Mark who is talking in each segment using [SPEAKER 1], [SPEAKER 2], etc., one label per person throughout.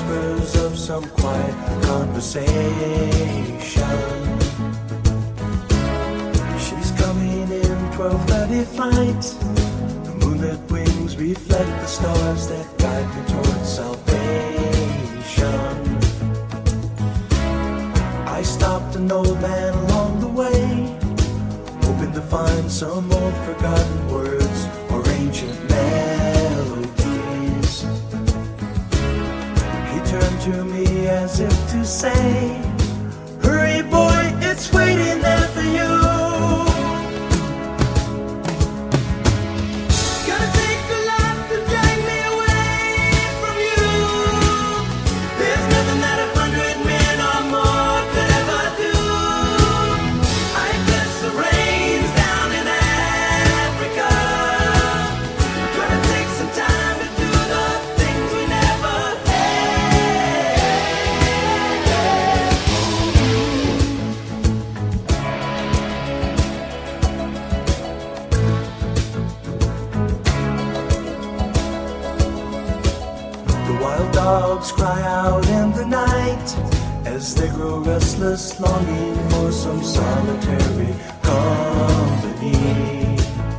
[SPEAKER 1] whispers of some quiet conversation. She's coming in 12:30 flight. The moonlit wings reflect the stars that guide me towards salvation. I stopped an old man along the way, hoping to find some old forgotten words or ancient melodies. He turned to me as if to say, "Hurry boy, it's waiting there for you." Dogs cry out in the night as they grow restless, longing for some solitary company.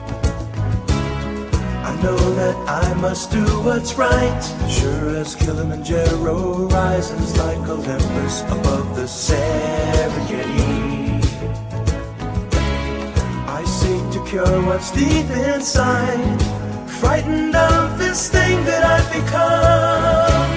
[SPEAKER 1] I know that I must do what's right, sure as Kilimanjaro rises like Olympus above the Serengeti. I seek to cure what's deep inside, frightened of this thing that I've become.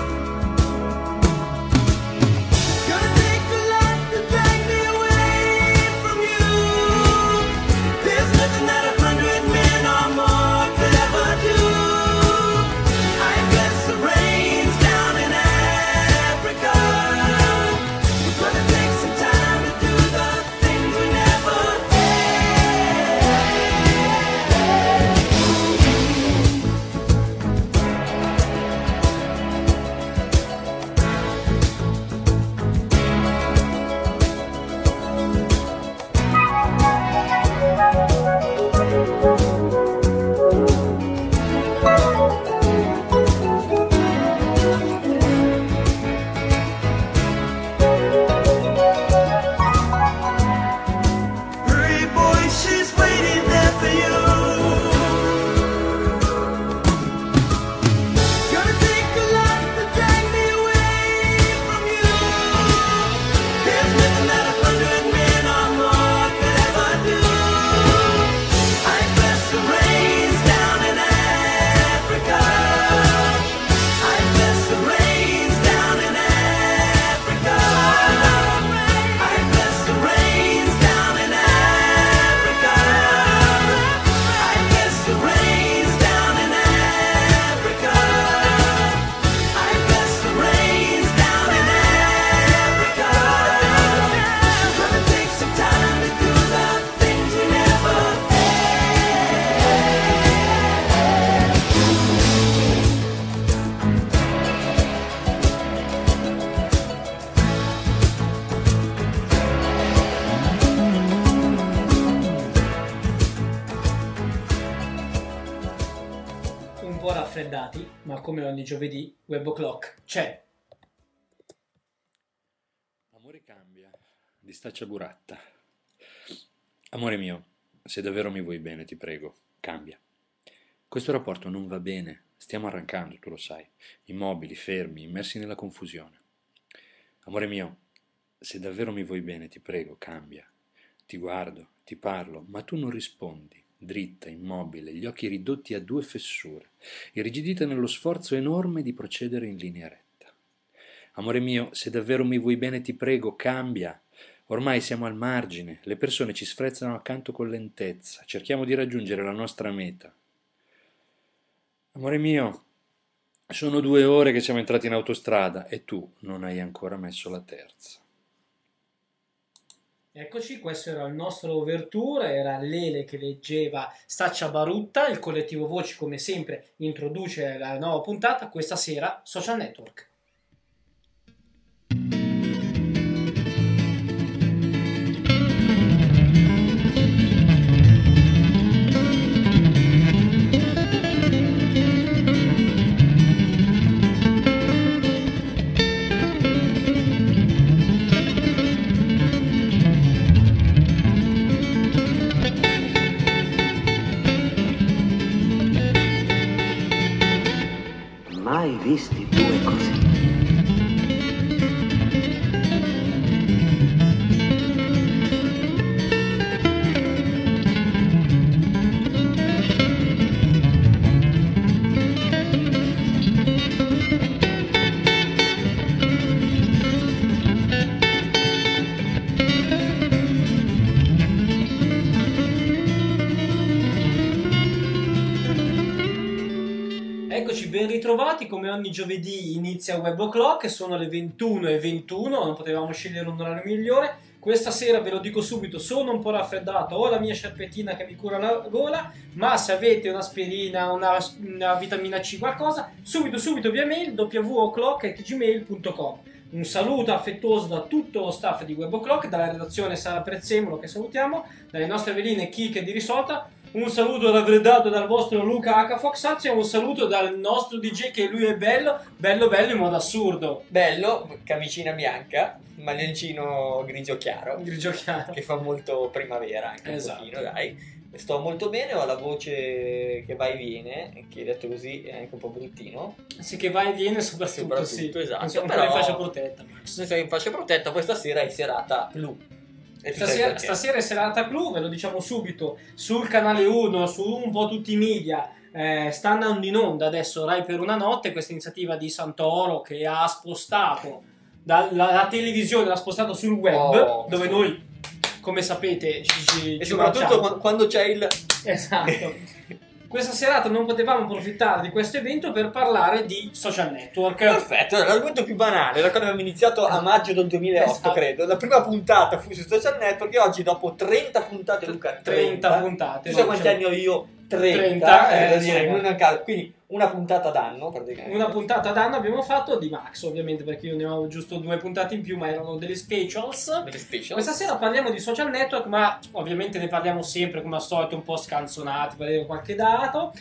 [SPEAKER 2] Ma come ogni giovedì, Web O'Clock c'è.
[SPEAKER 3] Amore cambia, di Staccia Buratta. Amore mio, se davvero mi vuoi bene, ti prego, cambia. Questo rapporto non va bene, stiamo arrancando, tu lo sai, immobili, fermi, immersi nella confusione. Amore mio, se davvero mi vuoi bene, ti prego, cambia. Ti guardo, ti parlo, ma tu non rispondi. Dritta, immobile, gli occhi ridotti a due fessure, irrigidita nello sforzo enorme di procedere in linea retta. Amore mio, se davvero mi vuoi bene, ti prego, cambia. Ormai siamo al margine, le persone ci sfrezzano accanto con lentezza, cerchiamo di raggiungere la nostra meta. Amore mio, sono 2 ore che siamo entrati in autostrada e tu non hai ancora messo la terza.
[SPEAKER 2] Eccoci, questo era il nostro overture, era Lele che leggeva Staccia Barutta, il collettivo Voci come sempre introduce la nuova puntata, questa sera Social Network. ritrovati, come ogni giovedì inizia Web O'Clock, sono le 21:21, non potevamo scegliere un orario migliore. Questa sera ve lo dico subito, sono un po' raffreddato, ho la mia sciarpettina che mi cura la gola, ma se avete un'aspirina, una vitamina C, qualcosa, subito via mail www.o'clock@gmail.com. Un saluto affettuoso da tutto lo staff di Web O'Clock, dalla redazione Sara Prezzemolo che salutiamo, dalle nostre veline Kike di Risolta. Un saluto raffreddato dal vostro Luca H. Foxazio e un saluto dal nostro DJ che lui è bello in modo assurdo.
[SPEAKER 4] Bello, camicina bianca, maglioncino grigio chiaro, che fa molto primavera anche
[SPEAKER 2] esatto.
[SPEAKER 4] Un pochino, dai. Sto molto bene, ho la voce che va e viene, che detto così è anche un po' bruttino.
[SPEAKER 2] Sì, che va e viene soprattutto sì.
[SPEAKER 4] Esatto.
[SPEAKER 2] Non siamo
[SPEAKER 4] però
[SPEAKER 2] in fascia protetta, Max.
[SPEAKER 4] Noi siamo in fascia protetta, poi stasera è serata blu. E tu sai perché?
[SPEAKER 2] Stasera è serata clou, ve lo diciamo subito, sul canale 1, su un po' tutti i media, sta andando in onda adesso Rai per una notte, questa iniziativa di Santoro che ha spostato la televisione, l'ha spostato sul web, dove noi, come sapete,
[SPEAKER 4] e soprattutto quando c'è il...
[SPEAKER 2] Esatto. Questa serata non potevamo approfittare di questo evento per parlare di social network.
[SPEAKER 4] Perfetto, l'argomento più banale, da quando abbiamo iniziato a maggio del 2008,
[SPEAKER 2] esatto.
[SPEAKER 4] Credo. La prima puntata fu su social network e oggi dopo 30 puntate, Luca,
[SPEAKER 2] 30 puntate.
[SPEAKER 4] Tu sai quanti anni ho io? 30 da dire, non a caso. Quindi una puntata d'anno praticamente.
[SPEAKER 2] Una puntata d'anno abbiamo fatto di Max, ovviamente, perché io ne ho giusto 2 puntate in più, ma erano delle specials. Questa sera parliamo di social network, ma ovviamente ne parliamo sempre come al solito un po' scanzonati, parleremo qualche dato.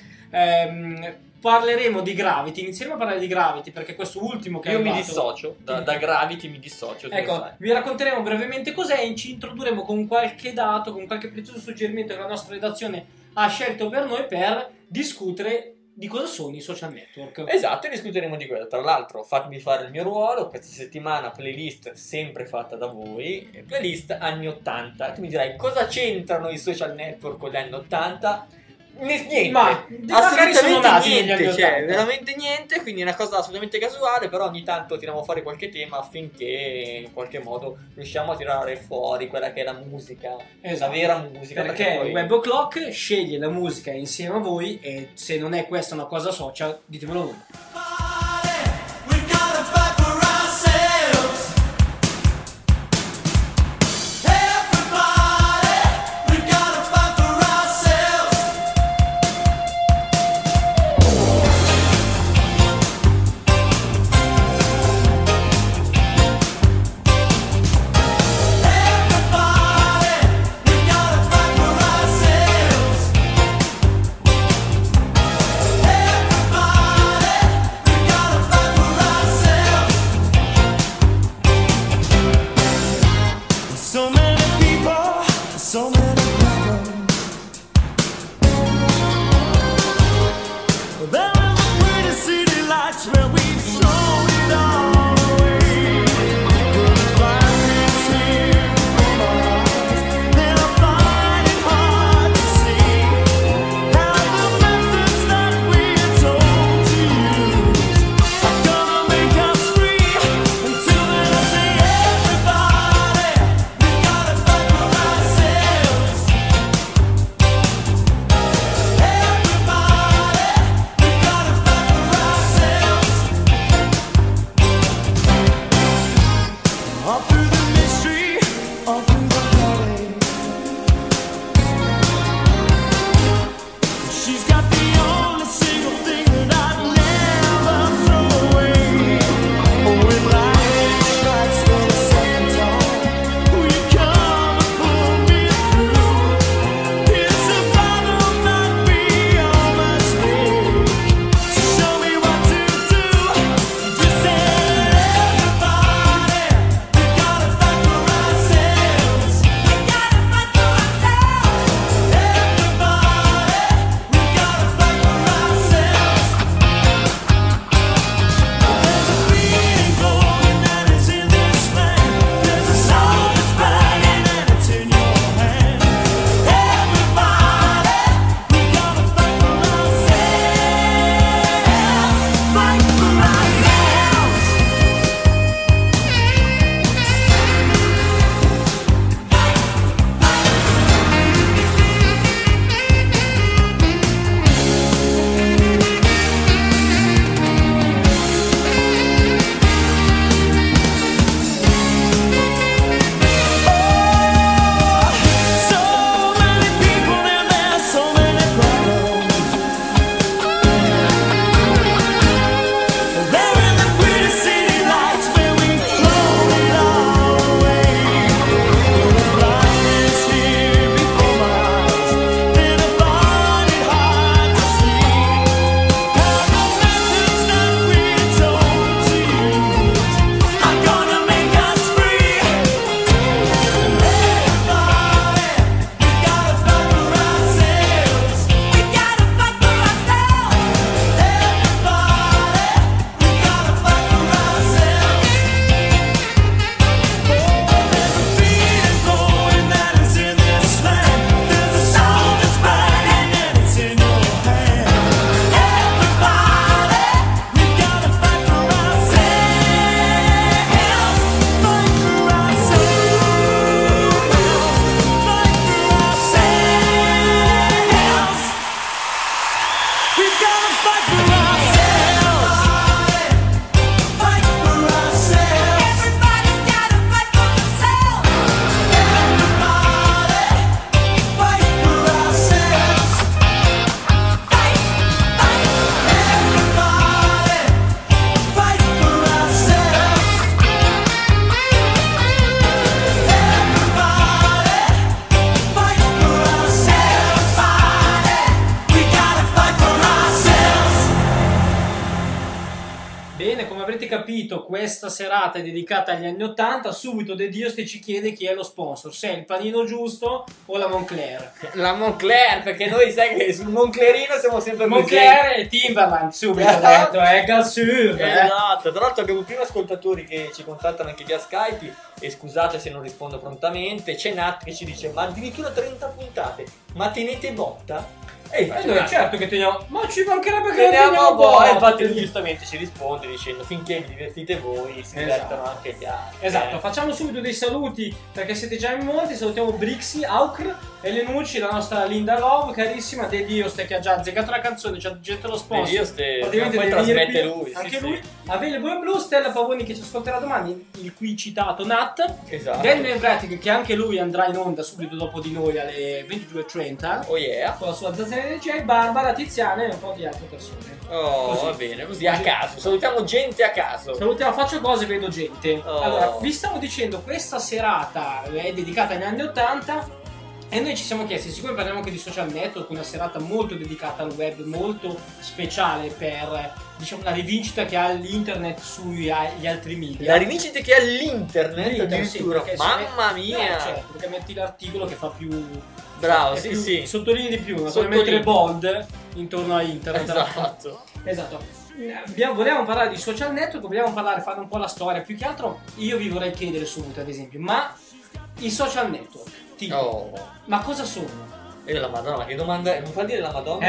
[SPEAKER 2] Parleremo di Gravity, inizieremo a parlare di Gravity perché questo ultimo che
[SPEAKER 4] io mi dissocio da Gravity, mi dissocio.
[SPEAKER 2] Ecco, vi racconteremo brevemente cos'è e ci introdurremo con qualche dato, con qualche prezioso suggerimento che la nostra redazione ha scelto per noi per discutere di cosa sono i social network.
[SPEAKER 4] Esatto, e discuteremo di quello. Tra l'altro, fatemi fare il mio ruolo. Questa settimana playlist sempre fatta da voi, playlist anni 80. Tu mi dirai cosa c'entrano i social network con gli anni 80? Niente,
[SPEAKER 2] ma sono nati negli anni
[SPEAKER 4] niente, cioè
[SPEAKER 2] 80.
[SPEAKER 4] veramente niente, quindi è una cosa assolutamente casuale, però ogni tanto tiriamo fuori qualche tema affinché in qualche modo riusciamo a tirare fuori quella che è la musica,
[SPEAKER 2] esatto.
[SPEAKER 4] La vera musica,
[SPEAKER 2] perché
[SPEAKER 4] poi...
[SPEAKER 2] Web O'Clock sceglie la musica insieme a voi e se non è questa una cosa social, ditemelo voi. sentito questa serata è dedicata agli anni 80, subito De Dios ci chiede chi è lo sponsor, se è il panino giusto o la Moncler.
[SPEAKER 4] La Moncler, perché noi sai che sul Monclerino siamo sempre
[SPEAKER 2] Moncler e Timberland, subito ho detto, Galsur.
[SPEAKER 4] Esatto, tra l'altro abbiamo prima ascoltatori che ci contattano anche via Skype, e scusate se non rispondo prontamente. C'è Nat che ci dice: ma addirittura 30 puntate, ma tenete botta? E
[SPEAKER 2] noi certo che teniamo, ma ci mancherebbe che
[SPEAKER 4] teniamo
[SPEAKER 2] botta.
[SPEAKER 4] e infatti lui giustamente ci risponde dicendo: finché vi divertite voi si divertono anche gli altri.
[SPEAKER 2] Esatto, facciamo subito dei saluti perché siete già in molti. Salutiamo Brixi, Aukr, Elenucci, la nostra Linda Love carissima, De Dios che ha già azzeccato la canzone, ci ha getto lo sponsor.
[SPEAKER 4] De Dios
[SPEAKER 2] praticamente
[SPEAKER 4] poi trasmette lui,
[SPEAKER 2] anche lui. Available in Blue, Stella Pavoni che ci ascolterà domani, il qui citato Nat,
[SPEAKER 4] esatto.
[SPEAKER 2] Daniel Bratic che anche lui andrà in onda subito dopo di noi alle 22:30.
[SPEAKER 4] Oh yeah.
[SPEAKER 2] Con la sua zazzera DJ, Barbara, Tiziana e un po' di altre persone.
[SPEAKER 4] Oh, così. Va bene, così a caso. Salutiamo gente a caso.
[SPEAKER 2] Salutiamo, faccio cose, vedo gente.
[SPEAKER 4] Oh.
[SPEAKER 2] Allora, vi stavo dicendo, questa serata è dedicata agli anni 80 e noi ci siamo chiesti, siccome parliamo anche di social network, una serata molto dedicata al web, molto speciale per, diciamo, la rivincita che ha l'internet sugli altri media.
[SPEAKER 4] La rivincita che ha l'internet addirittura,
[SPEAKER 2] sì,
[SPEAKER 4] mamma mia.
[SPEAKER 2] Certo, perché metti l'articolo che fa più...
[SPEAKER 4] Bravo,
[SPEAKER 2] è
[SPEAKER 4] sì,
[SPEAKER 2] più,
[SPEAKER 4] sì.
[SPEAKER 2] Sottolinei di più, non puoi
[SPEAKER 4] Sottolinei.
[SPEAKER 2] mettere bold intorno a internet.
[SPEAKER 4] Esatto.
[SPEAKER 2] Volevamo parlare di social network, volevamo fare un po' la storia. Più che altro io vi vorrei chiedere subito, ad esempio, ma i social network, tipo, ma cosa sono?
[SPEAKER 4] E la Madonna, ma che domanda, non fa dire la Madonna?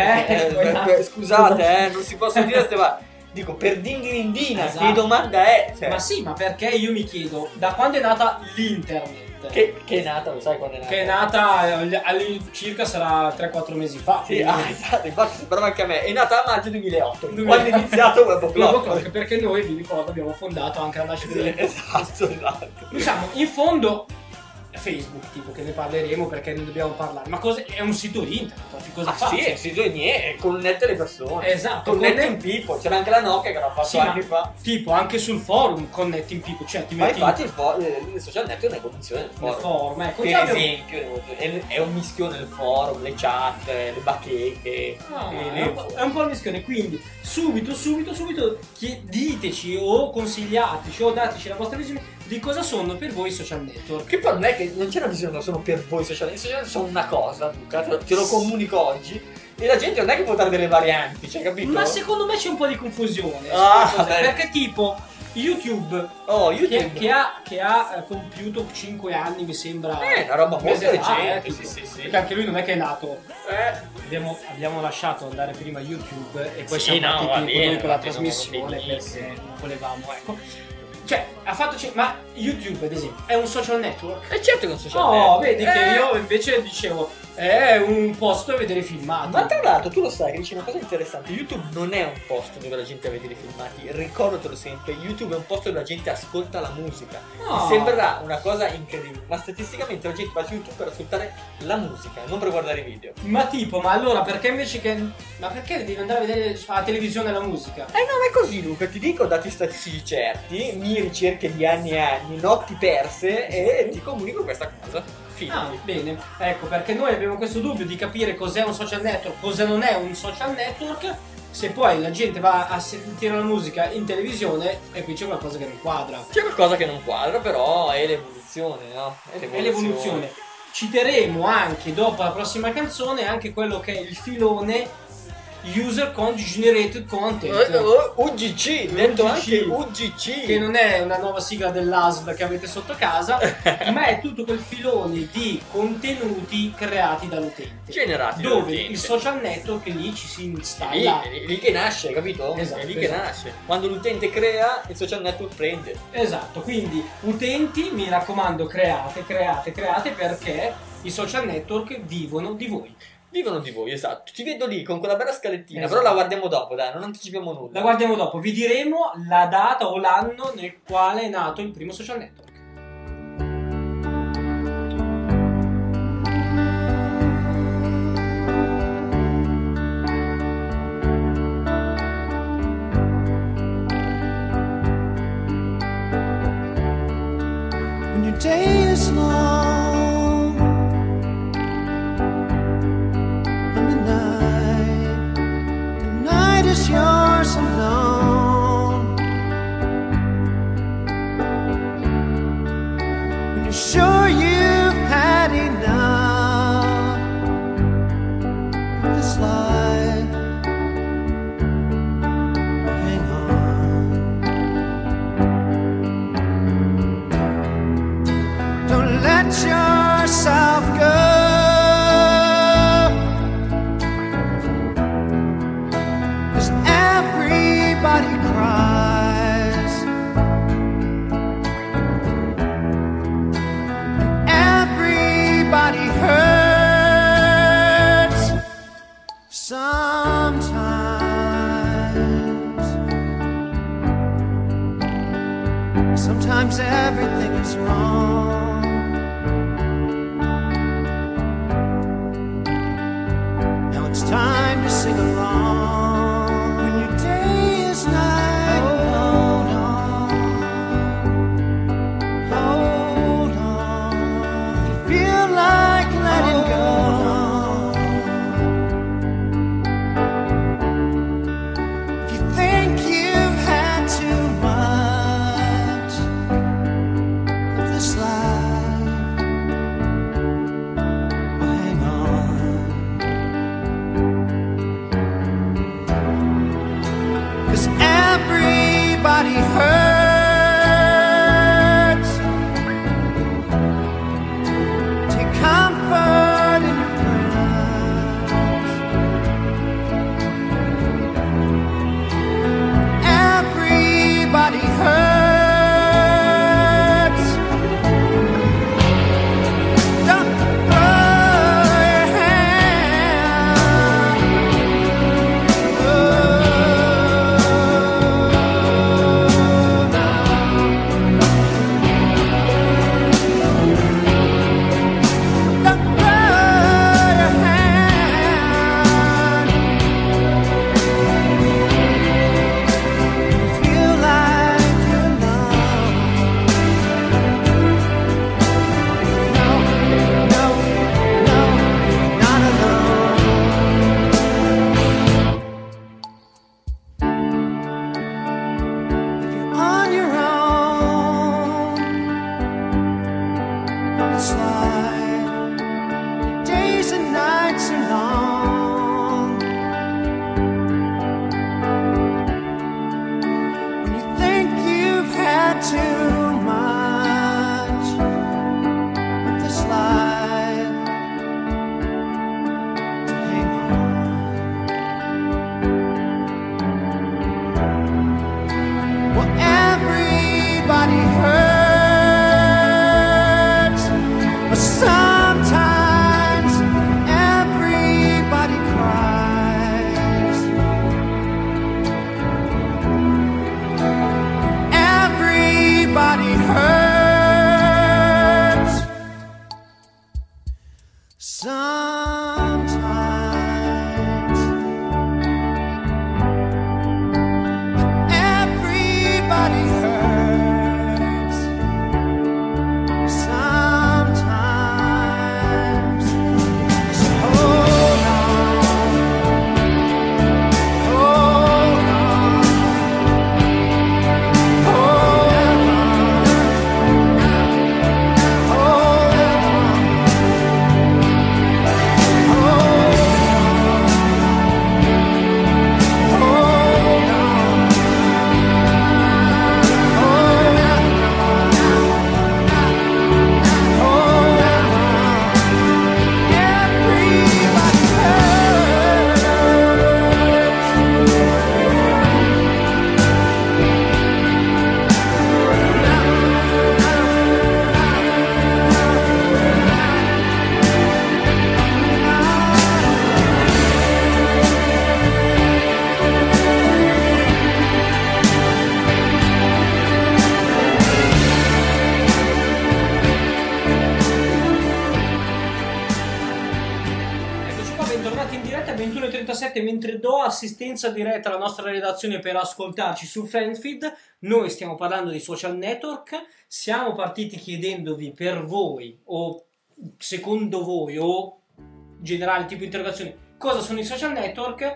[SPEAKER 4] Scusate, non si possono dire queste va. Dico, per dindindina, esatto. Che domanda è? Cioè,
[SPEAKER 2] ma sì, ma perché io mi chiedo, da quando è nata l'internet?
[SPEAKER 4] Che è nata, lo sai quando è nata?
[SPEAKER 2] Che è nata all'incirca sarà 3-4 mesi fa.
[SPEAKER 4] Sì, esatto, infatti sembrava anche a me. È nata a maggio 2008, quando è iniziato Weboclock.
[SPEAKER 2] Perché noi, vi ricordo, abbiamo fondato anche la nascita del
[SPEAKER 4] esatto.
[SPEAKER 2] Diciamo, in fondo Facebook, tipo, che ne parleremo perché ne dobbiamo parlare. Ma è un sito internet, cosa fa?
[SPEAKER 4] Sì, è un sito niente, connette le persone.
[SPEAKER 2] Esatto.
[SPEAKER 4] Connetting people, c'era anche la Nokia che l'ha fatto anni fa.
[SPEAKER 2] Tipo, anche sul forum Connecting people, cioè ti metti...
[SPEAKER 4] Ma infatti il social network è un'evoluzione del forum.
[SPEAKER 2] Ecco,
[SPEAKER 4] per esempio, è un mischione del forum, le chat, le bacheche.
[SPEAKER 2] È un po' il mischione, quindi subito diteci o consigliateci o dateci la vostra visione di cosa sono per voi i social network.
[SPEAKER 4] Che poi non è che non c'è una visione che sono per voi i social network. I social network sono una cosa, Luca, te lo comunico oggi. E la gente non è che può dare delle varianti, cioè, capito?
[SPEAKER 2] Ma secondo me c'è un po' di confusione. Perché tipo YouTube, che ha compiuto 5 anni, mi sembra.
[SPEAKER 4] È una roba molto recente. Sì.
[SPEAKER 2] Perché anche lui non è che è nato. Abbiamo lasciato andare prima YouTube e poi siamo partiti noi con la trasmissione perché non volevamo, ecco. Cioè, ma YouTube, ad esempio, è un social network?
[SPEAKER 4] E certo che è un social network.
[SPEAKER 2] Oh, vedi che io invece dicevo, è un posto dove vedere filmati.
[SPEAKER 4] Ma tra l'altro, tu lo sai che dici una cosa interessante: YouTube non è un posto dove la gente vede i filmati. Ricordatelo sempre, YouTube è un posto dove la gente ascolta la musica.
[SPEAKER 2] Oh.
[SPEAKER 4] Ti sembrerà una cosa incredibile, ma statisticamente la gente va su YouTube per ascoltare la musica, non per guardare i video.
[SPEAKER 2] Ma tipo, ma allora perché invece che... Ma perché devi andare a vedere alla televisione la musica?
[SPEAKER 4] Non è così, Luca, ti dico dati statistici certi, mie ricerche di anni e anni, notti perse, e ti comunico questa cosa.
[SPEAKER 2] Bene, ecco, perché noi abbiamo questo dubbio di capire cos'è un social network, cosa non è un social network. Se poi la gente va a sentire la musica in televisione, e qui c'è qualcosa che non quadra.
[SPEAKER 4] C'è qualcosa che non quadra, però è l'evoluzione, no?
[SPEAKER 2] È l'evoluzione. Citeremo anche dopo la prossima canzone anche quello che è il filone User Generated Content,
[SPEAKER 4] UGC, detto anche UGC,
[SPEAKER 2] che non è una nuova sigla dell'ASL che avete sotto casa, ma è tutto quel filone di contenuti creati dall'utente,
[SPEAKER 4] generati
[SPEAKER 2] dove
[SPEAKER 4] dall'utente.
[SPEAKER 2] Il social network lì ci si installa,
[SPEAKER 4] è lì che nasce, capito?
[SPEAKER 2] Esatto,
[SPEAKER 4] è lì che nasce. Quando l'utente crea, il social network prende.
[SPEAKER 2] Esatto, quindi utenti, mi raccomando, create perché i social network vivono di voi.
[SPEAKER 4] Vivono di voi, esatto. Ti vedo lì con quella bella scalettina,
[SPEAKER 2] esatto.
[SPEAKER 4] Però la guardiamo dopo, dai, non anticipiamo nulla.
[SPEAKER 2] La guardiamo dopo, vi diremo la data o l'anno nel quale è nato il primo social network.
[SPEAKER 1] When your day is long is yours alone. you're sure you've had enough of this life, hang on. Don't let yourself go. 'Cause everybody cries, everybody hurts sometimes. Sometimes everything is wrong. Now it's time to sing along. When your day is night, hold on, hold on. If you feel like letting go, if you think you've had too much of this life, well, hang on. 'Cause everybody hurts. Take comfort in your friends. Everybody hurts. Don't throw your hand. Don't throw your hand. Feel like you're alone. No, no, no, you're not alone. If you're on your own, it's like your days and nights are long. When you think you've had too much of this life, hang on. Well, everybody hurts, but sometimes everybody cries. Everybody hurts sometimes. Everybody hurts sometimes. So hold on, hold on, hold on, hold
[SPEAKER 2] Eccoci qua, bentornati in diretta 21:37. Mentre do assistenza diretta alla nostra redazione per ascoltarci su Fanfeed, noi stiamo parlando di social network. Siamo partiti chiedendovi per voi, o secondo voi, o generale tipo interrogazioni, cosa sono i social network.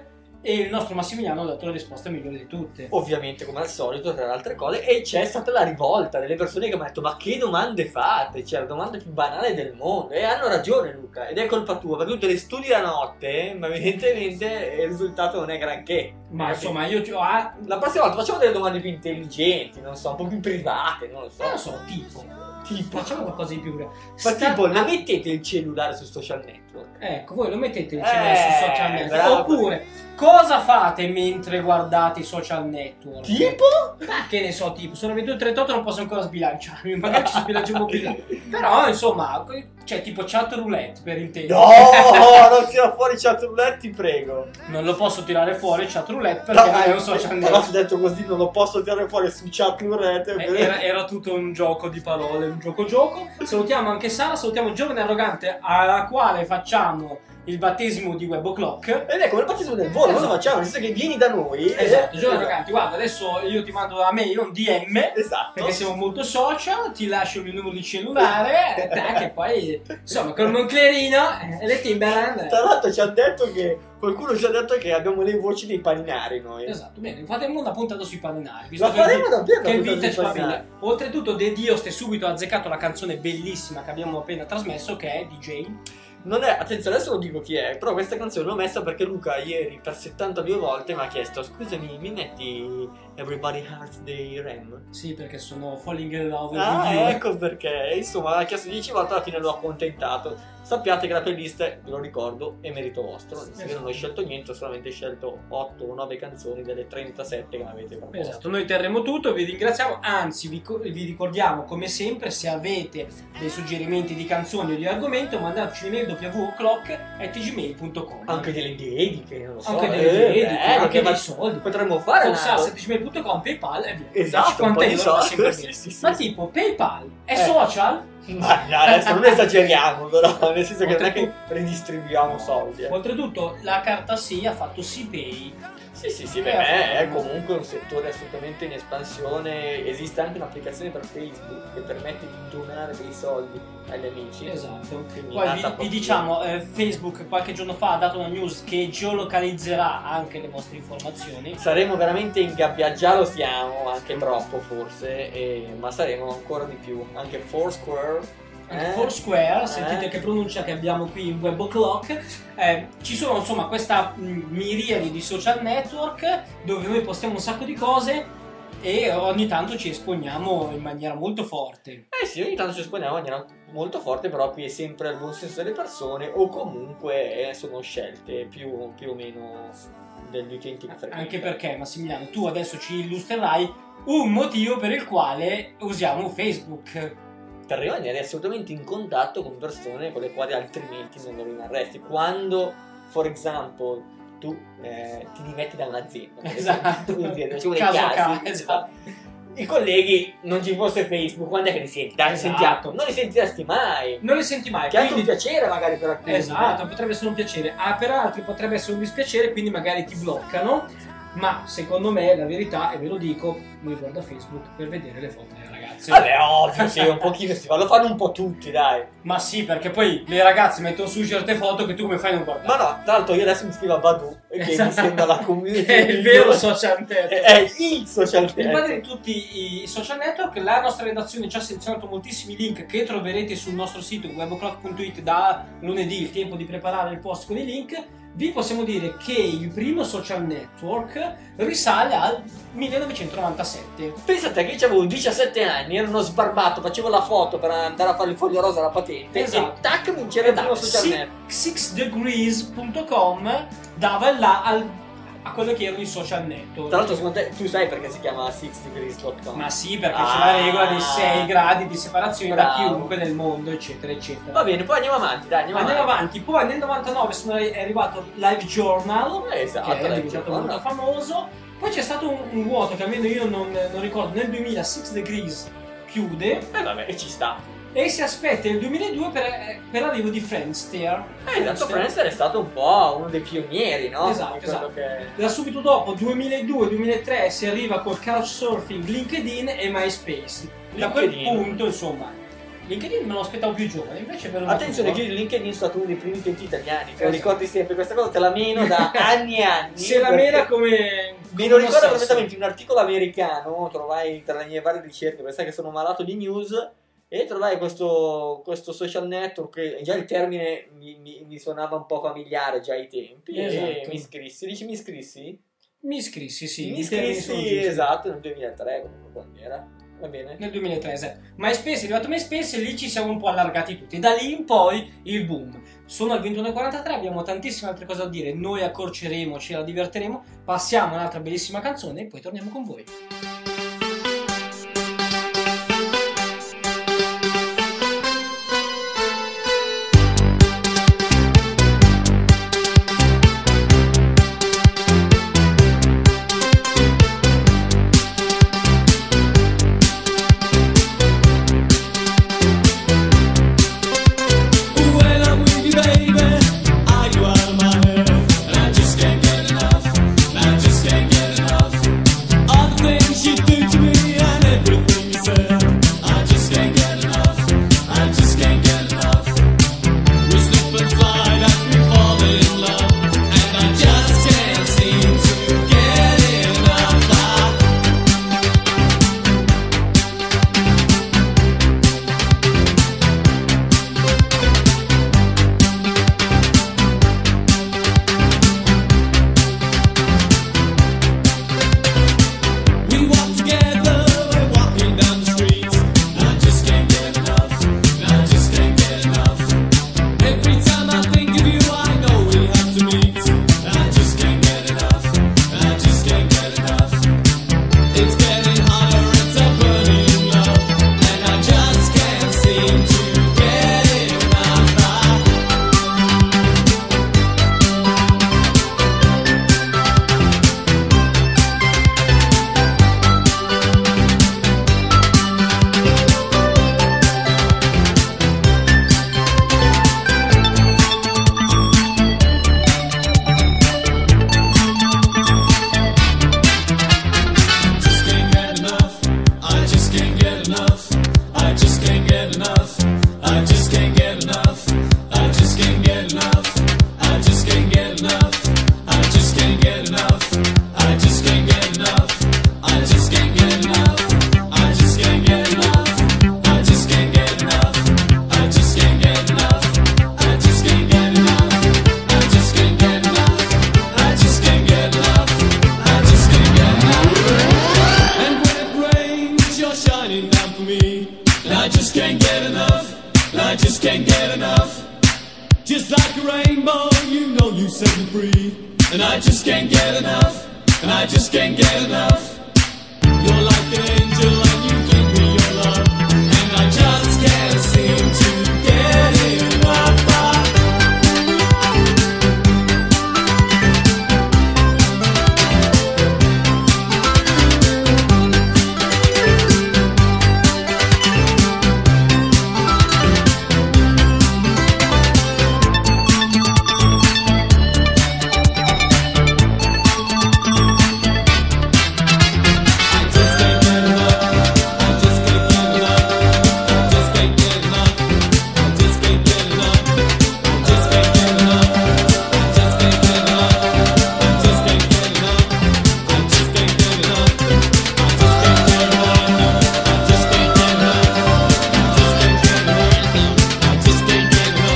[SPEAKER 2] e il nostro Massimiliano ha dato la risposta migliore di tutte.
[SPEAKER 4] Ovviamente, come al solito, tra le altre cose, e c'è stata la rivolta delle persone che mi hanno detto: ma che domande fate? Cioè, la domanda più banale del mondo. E hanno ragione, Luca, ed è colpa tua, perché tu te le studi la notte, ma evidentemente il risultato non è granché.
[SPEAKER 2] Ma insomma, io
[SPEAKER 4] la prossima volta facciamo delle domande più intelligenti, non so, un po' più private, non lo so.
[SPEAKER 2] non lo so, tipo facciamo qualcosa di più.
[SPEAKER 4] Ma tipo, non mettete il cellulare su social network.
[SPEAKER 2] Ecco, voi lo mettete il cellulare su social network.
[SPEAKER 4] Bravo.
[SPEAKER 2] Oppure, cosa fate mentre guardate i social network?
[SPEAKER 4] Tipo?
[SPEAKER 2] Ma che ne so, tipo, sono 22:38, non posso ancora sbilanciarmi, magari ci sbilanciamo un po' più. Però, insomma, cioè tipo chat roulette per intendere.
[SPEAKER 4] No, non tira fuori chat roulette, ti prego.
[SPEAKER 2] Non lo posso tirare fuori chat roulette perché non è un social
[SPEAKER 4] Però
[SPEAKER 2] network.
[SPEAKER 4] ti ho detto così, non lo posso tirare fuori su chat roulette.
[SPEAKER 2] Era tutto un gioco di parole, un gioco. Salutiamo anche Sara, salutiamo Giovane Arrogante, alla quale facciamo il battesimo di Web O'Clock.
[SPEAKER 4] Ed è come il battesimo del volo,
[SPEAKER 2] Esatto.
[SPEAKER 4] noi lo facciamo, nel senso che vieni da noi.
[SPEAKER 2] Esatto, Giovane Arrogante, guarda, adesso io ti mando la mail, un DM,
[SPEAKER 4] Esatto.
[SPEAKER 2] perché siamo molto social, ti lascio il mio numero di cellulare, e poi, insomma, con il Monclerino e le Timberland.
[SPEAKER 4] Tra l'altro ci ha detto che qualcuno ci ha detto che abbiamo le voci dei paninari noi.
[SPEAKER 2] Esatto, bene, faremo una puntata sui paninari. Visto
[SPEAKER 4] La faremo davvero
[SPEAKER 2] che il
[SPEAKER 4] una puntata
[SPEAKER 2] vintage
[SPEAKER 4] sui
[SPEAKER 2] va
[SPEAKER 4] paninari.
[SPEAKER 2] bene. Oltretutto, De Dios subito ha azzeccato la canzone bellissima che abbiamo appena trasmesso, che è DJ.
[SPEAKER 4] Non è, attenzione, adesso lo dico chi è, però questa canzone l'ho messa perché Luca ieri per 72 volte mi ha chiesto: scusami, mi metti Everybody Hearts dei Rem?
[SPEAKER 2] Sì, perché sono falling in love with
[SPEAKER 4] Ah,
[SPEAKER 2] you.
[SPEAKER 4] ecco perché. Insomma, l'ha chiesto 10 volte, alla fine l'ho accontentato. Sappiate che la playlist, ve lo ricordo, è merito vostro. Nel senso che non ho scelto niente, ho solamente scelto 8 o 9 canzoni delle 37 che mi avete proposto.
[SPEAKER 2] Esatto, noi terremo tutto, vi ringraziamo, anzi vi ricordiamo come sempre, se avete dei suggerimenti di canzoni o di argomento, mandateci un'email www.clock@gmail.com.
[SPEAKER 4] Anche delle dediche, non lo so.
[SPEAKER 2] Anche delle dediche, anche
[SPEAKER 4] ma
[SPEAKER 2] dei soldi.
[SPEAKER 4] potremmo fare una...
[SPEAKER 2] Foxas@gmail.com, PayPal e via.
[SPEAKER 4] Esatto, un po' di
[SPEAKER 2] €50
[SPEAKER 4] soldi.
[SPEAKER 2] sempre
[SPEAKER 4] Sì,
[SPEAKER 2] bene.
[SPEAKER 4] sì, sì,
[SPEAKER 2] Ma
[SPEAKER 4] sì.
[SPEAKER 2] tipo PayPal è social?
[SPEAKER 4] Ma no, adesso non esageriamo, però, nel senso che non è che
[SPEAKER 2] Oltretutto-
[SPEAKER 4] ridistribuiamo soldi.
[SPEAKER 2] Oltretutto la carta sì ha fatto SeaPay.
[SPEAKER 4] Sì, beh, è comunque un settore assolutamente in espansione. Esiste anche un'applicazione per Facebook che permette di donare dei soldi agli amici.
[SPEAKER 2] Esatto.
[SPEAKER 4] Quindi
[SPEAKER 2] Poi
[SPEAKER 4] nata
[SPEAKER 2] vi
[SPEAKER 4] proprio-
[SPEAKER 2] diciamo, Facebook qualche giorno fa ha dato una news che geolocalizzerà anche le vostre informazioni.
[SPEAKER 4] Saremo veramente in gabbia, già lo siamo, anche troppo forse, ma saremo ancora di più. Anche Foursquare.
[SPEAKER 2] Anche Foursquare, sentite che pronuncia che abbiamo qui in Web O'Clock. Ci sono insomma questa miriade di social network dove noi postiamo un sacco di cose e ogni tanto ci esponiamo in maniera molto forte.
[SPEAKER 4] Eh sì, ogni tanto ci esponiamo in maniera molto forte, però qui è sempre il buon senso delle persone, o comunque sono scelte più o meno degli utenti che frequentano.
[SPEAKER 2] Anche perché, Massimiliano, tu adesso ci illustrerai un motivo per il quale usiamo Facebook.
[SPEAKER 4] Per rimanere assolutamente in contatto con persone con le quali altrimenti non lo rimarresti. Quando, for example, tu ti dimetti da un'azienda, per
[SPEAKER 2] Esatto.
[SPEAKER 4] esempio, facciamo dei
[SPEAKER 2] Caso a
[SPEAKER 4] casi,
[SPEAKER 2] caso, esatto.
[SPEAKER 4] I colleghi non ci fosse Facebook, quando è che li senti? Dai,
[SPEAKER 2] Esatto.
[SPEAKER 4] sentiamo. Non li sentiresti mai.
[SPEAKER 2] Non li senti mai.
[SPEAKER 4] Che è anche un
[SPEAKER 2] quindi-
[SPEAKER 4] piacere magari per alcuni.
[SPEAKER 2] Esatto, potrebbe essere un piacere. Per altri potrebbe essere un dispiacere, quindi magari ti bloccano. Ma secondo me la verità, e ve lo dico, lui guarda Facebook per vedere le foto delle ragazze.
[SPEAKER 4] Vabbè, ovvio, sì, un pochino si fa, lo fanno un po' tutti, dai.
[SPEAKER 2] Ma sì, perché poi le ragazze mettono su certe foto che tu come fai a non guardare.
[SPEAKER 4] Ma no, tra l'altro io adesso mi scrivo a Badu, che
[SPEAKER 2] Esatto.
[SPEAKER 4] mi sembra la community.
[SPEAKER 2] Che è il vero social network.
[SPEAKER 4] È il social
[SPEAKER 2] Il padre
[SPEAKER 4] network.
[SPEAKER 2] di tutti i social network, la nostra redazione ci ha selezionato moltissimi link che troverete sul nostro sito weboclock.it da lunedì, il tempo di preparare il post con i link. Vi possiamo dire che il primo social network risale al 1997.
[SPEAKER 4] Pensate che io avevo 17 anni, ero uno sbarbato, facevo la foto per andare a fare il foglio rosa alla patente
[SPEAKER 2] Esatto.
[SPEAKER 4] e tac mi c'era il primo social network.
[SPEAKER 2] 6degrees.com dava il là a quello che erano i social network.
[SPEAKER 4] Tra l'altro secondo te, tu sai perché si chiama 6degrees.com?
[SPEAKER 2] Ma sì, perché c'è la regola dei 6 gradi di separazione da
[SPEAKER 4] Bravo.
[SPEAKER 2] chiunque nel mondo, eccetera, eccetera.
[SPEAKER 4] Va bene, poi andiamo avanti, dai, andiamo
[SPEAKER 2] Andiamo avanti, poi nel 99 è arrivato Live Journal,
[SPEAKER 4] Esatto,
[SPEAKER 2] che è
[SPEAKER 4] Live
[SPEAKER 2] diventato
[SPEAKER 4] Journal.
[SPEAKER 2] molto famoso. Poi c'è stato un vuoto che almeno io non ricordo, nel 2000 6 Degrees chiude
[SPEAKER 4] Vabbè, e ci sta.
[SPEAKER 2] e si aspetta il 2002 per l'arrivo di Friendster.
[SPEAKER 4] Esatto, Friendster è stato un po' uno dei pionieri, no?
[SPEAKER 2] Esatto,
[SPEAKER 4] Di quello
[SPEAKER 2] esatto.
[SPEAKER 4] che...
[SPEAKER 2] Da subito dopo, 2002-2003, si arriva col Couchsurfing, LinkedIn e MySpace. Da quel
[SPEAKER 4] LinkedIn.
[SPEAKER 2] punto, insomma, LinkedIn me lo aspettavo più giovane, invece ve lo
[SPEAKER 4] Attenzione,
[SPEAKER 2] dico.
[SPEAKER 4] LinkedIn è stato uno dei primi utenti italiani. Te lo
[SPEAKER 2] Esatto.
[SPEAKER 4] ricordi sempre questa cosa? Te la meno da anni e anni.
[SPEAKER 2] Se la
[SPEAKER 4] perché-
[SPEAKER 2] mena come
[SPEAKER 4] Mi lo ricordo
[SPEAKER 2] sesso.
[SPEAKER 4] perfettamente, un articolo americano, trovai tra le mie varie ricerche, perché sai che sono malato di news, e trovai questo social network, che già il termine mi suonava un po' familiare già ai tempi, e
[SPEAKER 2] Esatto.
[SPEAKER 4] mi iscrissi. Dici mi iscrissi?
[SPEAKER 2] Mi iscrissi, sì.
[SPEAKER 4] Mi
[SPEAKER 2] i termini sono
[SPEAKER 4] iscrissi,
[SPEAKER 2] giusti.
[SPEAKER 4] esatto, nel 2003, comunque quando era. Va bene?
[SPEAKER 2] Nel 2003, MySpace, è arrivato MySpace e lì ci siamo un po' allargati tutti. Da lì in poi il boom. Sono al 21:43, abbiamo tantissime altre cose da dire. Noi accorceremo, ce la divertiremo. Passiamo a un'altra bellissima canzone e poi torniamo con voi.
[SPEAKER 1] When I'm with you, baby, are you out of my head? And I just can't get enough. And I just can't get enough. All the things you do to me and everything you said. I just can't get enough. I just can't get enough. We slip and slide as we fall in love, and I just can't seem to get enough. We walk together, we're walking down the street. I just can't get enough. I just can't get enough. Every time I think of you, I know we have to meet. I just can't get enough. I just can't get enough. It's getting hotter, it's a burning love, and I just can't seem to get enough. Just can't get enough. I just can't get enough. I just can't get enough. I just can't get enough. I just can't get enough. I just can't get enough. I just can't get enough. I just can't get enough. I just can't get enough. I just can't get enough. I just can't get enough. I just can't get enough. I just can't get enough. I just can't get enough. I just can't get enough. I just can't get enough. And when it rains, you're shining down for me. And I just can't get enough. And I just can't get enough. Just like a rainbow, you know you set me free. And I just can't get enough. And I just can't get enough. You're like an angel and you give me your love. And I just can't seem to get enough. I just can't get enough. I just can't get enough. I just can't get enough. I just can't get enough. I just can't get enough. I just can't get enough. I just can't get enough. I just can't get enough. I just can't get enough. I just can't get enough. I just can't get enough. I just can't get enough.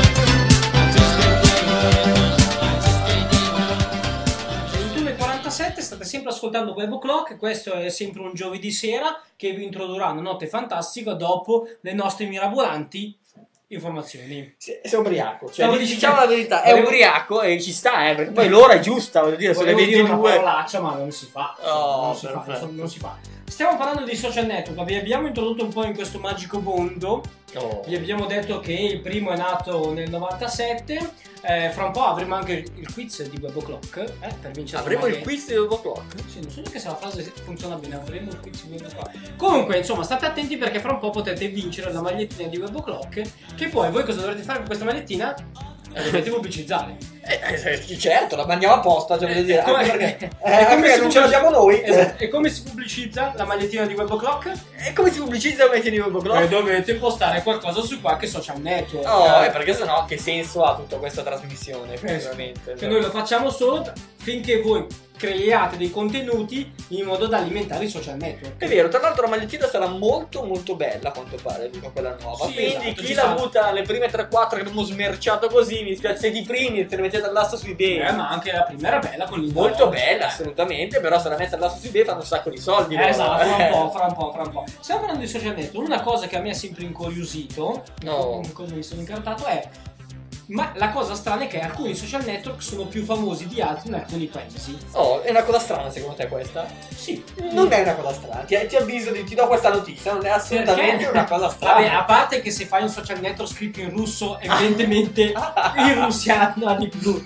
[SPEAKER 1] I just can't get enough.
[SPEAKER 2] 21:47, state sempre ascoltando Web O'Clock. Questo è sempre un giovedì sera che vi introdurrà una notte fantastica dopo le nostre mirabolanti informazioni.
[SPEAKER 4] Sei ubriaco, cioè,
[SPEAKER 2] Stavo
[SPEAKER 4] diciamo
[SPEAKER 2] dicendo-
[SPEAKER 4] la verità, è
[SPEAKER 2] volevo-
[SPEAKER 4] ubriaco e ci sta, perché poi l'ora è giusta, voglio dire, sono le
[SPEAKER 2] Volevo dire una
[SPEAKER 4] 22.
[SPEAKER 2] parolaccia, ma non si fa.
[SPEAKER 4] Oh,
[SPEAKER 2] non si fa,
[SPEAKER 4] perfetto.
[SPEAKER 2] non si fa. Stiamo parlando di social network, vi abbiamo introdotto un po' in questo magico mondo.
[SPEAKER 4] Oh.
[SPEAKER 2] Vi abbiamo detto che il primo è nato nel 97. Fra un po' avremo anche il quiz di Web O'Clock per vincere
[SPEAKER 4] Avremo
[SPEAKER 2] la
[SPEAKER 4] il
[SPEAKER 2] maglietta.
[SPEAKER 4] quiz di Overclock.
[SPEAKER 2] Sì, non so neanche se la frase funziona bene, avremo il quiz di Web O'Clock. Comunque, insomma, state attenti perché fra un po' potete vincere la magliettina di Web O'Clock. Che poi voi cosa dovrete fare con questa magliettina? Dovete pubblicizzare.
[SPEAKER 4] Certo, la mandiamo apposta, cioè voglio dire,
[SPEAKER 2] come-
[SPEAKER 4] anche perché,
[SPEAKER 2] è come
[SPEAKER 4] perché
[SPEAKER 2] si
[SPEAKER 4] non ce
[SPEAKER 2] pubblic-
[SPEAKER 4] l'abbiamo noi.
[SPEAKER 2] Esatto. E come si pubblicizza la magliettina di Web O'Clock?
[SPEAKER 4] E come si pubblicizza il metti di Web O'Clock?
[SPEAKER 2] Dovete postare qualcosa su qualche social network.
[SPEAKER 4] No, perché sennò che senso ha tutta questa trasmissione, effettivamente.
[SPEAKER 2] Che noi lo facciamo solo finché voi creiate dei contenuti in modo da alimentare i social network.
[SPEAKER 4] È vero, tra l'altro la magliettina sarà molto molto bella a quanto pare, Luca, quella nuova.
[SPEAKER 2] Sì,
[SPEAKER 4] Quindi
[SPEAKER 2] esatto,
[SPEAKER 4] chi
[SPEAKER 2] ci
[SPEAKER 4] l'ha
[SPEAKER 2] sta.
[SPEAKER 4] avuta le prime 3-4 che abbiamo smerciato così, mi spiace, se di primi se ne mettete all'asso su eBay.
[SPEAKER 2] Ma anche la prima era bella con l'Indonesia.
[SPEAKER 4] Molto bella, assolutamente, però se la mette all'asso su eBay fanno un sacco di soldi. loro.
[SPEAKER 2] Esatto, fra un po'. Stiamo parlando di social network. Una cosa che a me ha sempre incuriosito,
[SPEAKER 4] No.
[SPEAKER 2] cosa mi sono incartato, è ma la cosa strana è che alcuni social network sono più famosi di altri in alcuni paesi.
[SPEAKER 4] Oh, è una cosa strana secondo te questa?
[SPEAKER 2] Sì.
[SPEAKER 4] Non è una cosa strana, ti avviso, ti do questa notizia, non è assolutamente
[SPEAKER 2] Perché?
[SPEAKER 4] una cosa strana.
[SPEAKER 2] Vabbè, a parte che se fai un social network scritto in russo, evidentemente i russi andrà di più.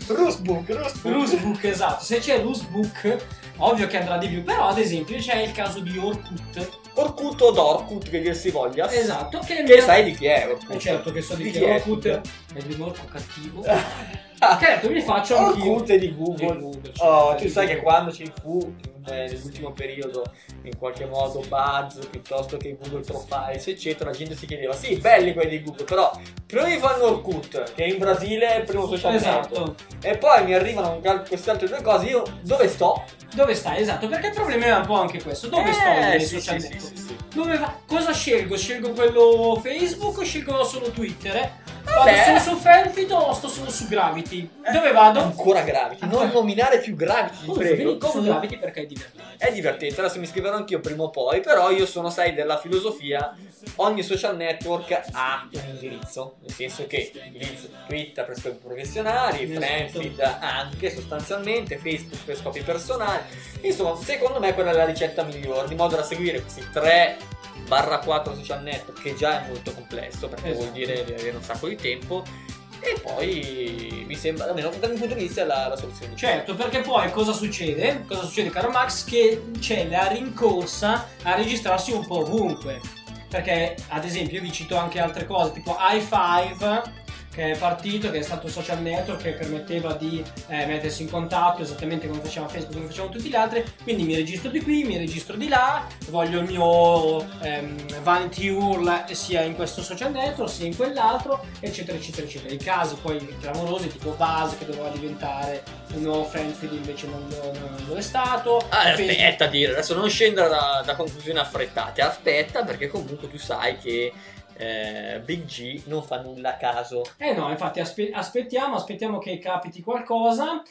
[SPEAKER 2] Rusbook, esatto. Se c'è Rusbook, ovvio che andrà di più. Però, ad esempio, c'è il caso di Orkut.
[SPEAKER 4] Orkut o Dorkut, che dir si voglia.
[SPEAKER 2] Esatto.
[SPEAKER 4] Che sai di chi è Orkut?
[SPEAKER 2] Certo che so di
[SPEAKER 4] Di
[SPEAKER 2] chi
[SPEAKER 4] chi
[SPEAKER 2] è
[SPEAKER 4] è
[SPEAKER 2] Orkut.
[SPEAKER 4] Orkut?
[SPEAKER 2] È di un orco cattivo. Certo, mi faccio anch'io.
[SPEAKER 4] Orkut è di Google.
[SPEAKER 2] Di Google,
[SPEAKER 4] Oh,
[SPEAKER 2] certo,
[SPEAKER 4] tu sai
[SPEAKER 2] di
[SPEAKER 4] che
[SPEAKER 2] Google.
[SPEAKER 4] quando ci fu nell'ultimo periodo in qualche modo Buzz piuttosto che Google Profiles eccetera, la gente si chiedeva sì, belli quelli di Google, però prima mi fanno Orkut, che in Brasile è il primo social network,
[SPEAKER 2] Esatto.
[SPEAKER 4] e poi mi arrivano queste altre due cose, io dove sto?
[SPEAKER 2] Dove stai? Esatto, perché il problema è un po' anche questo. Dove sto io nei
[SPEAKER 4] sì,
[SPEAKER 2] social
[SPEAKER 4] sì,
[SPEAKER 2] network?
[SPEAKER 4] sì, sì.
[SPEAKER 2] Cosa scelgo? Scelgo quello Facebook o scelgo solo Twitter? Vado
[SPEAKER 4] Vabbè.
[SPEAKER 2] solo su Fanfit o sto solo su Gravity? Dove vado?
[SPEAKER 4] Ancora Gravity, non nominare più Gravity, ti
[SPEAKER 2] Comunque,
[SPEAKER 4] prego.
[SPEAKER 2] vieni su Gravity perché è divertente.
[SPEAKER 4] È divertente, adesso mi scriverò anch'io prima o poi, però io sono, sai, della filosofia, ogni social network ha un indirizzo, nel senso che utilizzo Twitter per scopi professionali,
[SPEAKER 2] Esatto.
[SPEAKER 4] Friendfeed anche sostanzialmente, Facebook per scopi personali, insomma, secondo me quella è la ricetta migliore, di modo da seguire questi 3/4 social network, che già è molto complesso, perché
[SPEAKER 2] Esatto.
[SPEAKER 4] vuol dire di avere un sacco di tempo, e poi mi sembra, almeno dal mio punto di vista, è la soluzione.
[SPEAKER 2] Certo, perché poi cosa succede? Cosa succede, caro Max? Che c'è la rincorsa a registrarsi un po' ovunque. Perché, ad esempio, io vi cito anche altre cose, tipo i5, che è partito, che è stato un social network che permetteva di mettersi in contatto esattamente come faceva Facebook, come facevano tutti gli altri. Quindi mi registro di qui, mi registro di là, voglio il mio vanity URL sia in questo social network sia in quell'altro, eccetera eccetera eccetera. I casi poi clamorosi, tipo Buzz, che doveva diventare un nuovo Friendfeed, invece non lo è stato.
[SPEAKER 4] Aspetta a dire, adesso non scendere da conclusioni affrettate, aspetta, perché comunque tu sai che Big G non fa nulla a caso.
[SPEAKER 2] No, infatti aspettiamo che capiti qualcosa.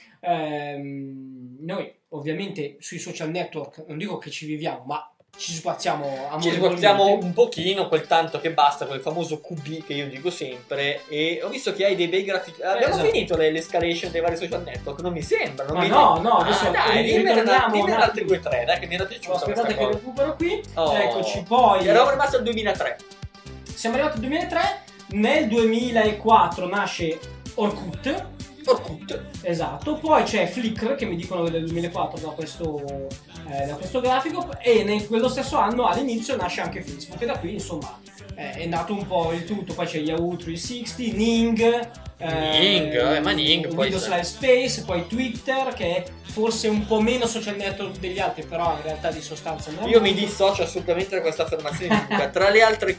[SPEAKER 2] Noi ovviamente sui social network non dico che ci viviamo, ma ci spaziamo
[SPEAKER 4] Ci sguazziamo un pochino, quel tanto che basta, quel famoso QB che io dico sempre. E ho visto che hai dei bei grafici. Abbiamo
[SPEAKER 2] esatto.
[SPEAKER 4] finito l'escalation dei vari social network, non mi sembra. Non
[SPEAKER 2] Ma
[SPEAKER 4] mi
[SPEAKER 2] no, adesso
[SPEAKER 4] dai,
[SPEAKER 2] ritorniamo
[SPEAKER 4] dimmi
[SPEAKER 2] un
[SPEAKER 4] altri
[SPEAKER 2] attimo.
[SPEAKER 4] 2-3, dai, che mi era piaciuta
[SPEAKER 2] Aspettate
[SPEAKER 4] questa
[SPEAKER 2] che
[SPEAKER 4] cosa.
[SPEAKER 2] recupero qui.
[SPEAKER 4] Oh.
[SPEAKER 2] Eccoci, poi
[SPEAKER 4] Eravamo rimasti al 2003.
[SPEAKER 2] siamo arrivati al 2003. Nel 2004 nasce Orkut. Esatto, poi c'è Flickr, che mi dicono che è del 2004 da questo grafico, e quello stesso anno all'inizio nasce anche Facebook, e da qui insomma è nato un po' il tutto. Poi c'è Yahoo 360, Ning,
[SPEAKER 4] Ma Ning poi
[SPEAKER 2] Windows Live Space, poi Twitter, che è forse un po' meno social network degli altri, però in realtà di sostanza non è
[SPEAKER 4] Io mi
[SPEAKER 2] molto.
[SPEAKER 4] dissocio assolutamente da questa affermazione di Luca. Tra le altre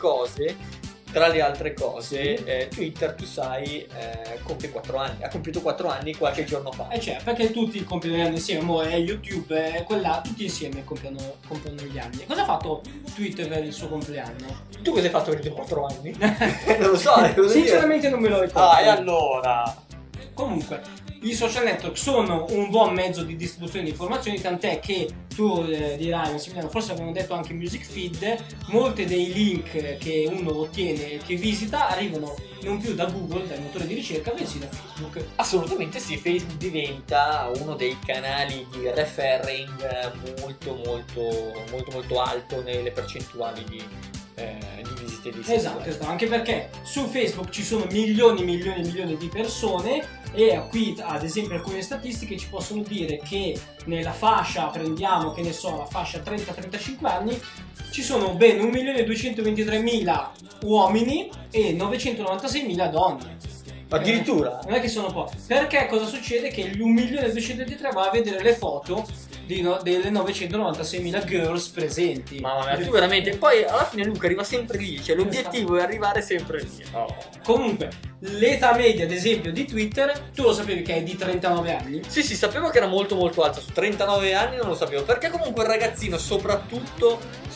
[SPEAKER 4] cose, Twitter, tu sai, compie 4 anni. Ha compiuto 4 anni qualche giorno fa.
[SPEAKER 2] Certo, perché tutti compiono gli anni insieme, è YouTube, è quella, tutti insieme compiono gli anni. Cosa ha fatto Twitter per il suo compleanno?
[SPEAKER 4] Tu cosa hai fatto per i tuoi 4 anni? Non lo so, devo dire.
[SPEAKER 2] Sinceramente non me lo ricordo.
[SPEAKER 4] E allora?
[SPEAKER 2] Comunque, i social network sono un buon mezzo di distribuzione di informazioni, tant'è che tu dirai, Massimiliano, forse abbiamo detto anche Music Feed, molti dei link che uno ottiene e che visita arrivano non più da Google, dal motore di ricerca, bensì da Facebook.
[SPEAKER 4] Assolutamente sì, Facebook diventa uno dei canali di referring molto alto nelle percentuali di visite di siti.
[SPEAKER 2] Esatto, anche perché su Facebook ci sono milioni di persone, e qui ad esempio alcune statistiche ci possono dire che nella fascia, prendiamo che ne so, la fascia 30-35 anni, ci sono ben 1.223.000 uomini e 996.000 donne.
[SPEAKER 4] Addirittura?
[SPEAKER 2] Non è che sono pochi. Perché cosa succede? Che gli 1.223.000 va a vedere le foto delle 996.000 girls presenti.
[SPEAKER 4] Mamma mia, tu veramente. Poi alla fine Luca arriva sempre lì. Cioè l'obiettivo è arrivare sempre lì. Oh.
[SPEAKER 2] Comunque, l'età media, ad esempio, di Twitter, tu lo sapevi che è di 39 anni?
[SPEAKER 4] Sì, sapevo che era molto molto alta. Su 39 anni non lo sapevo. Perché comunque il ragazzino, soprattutto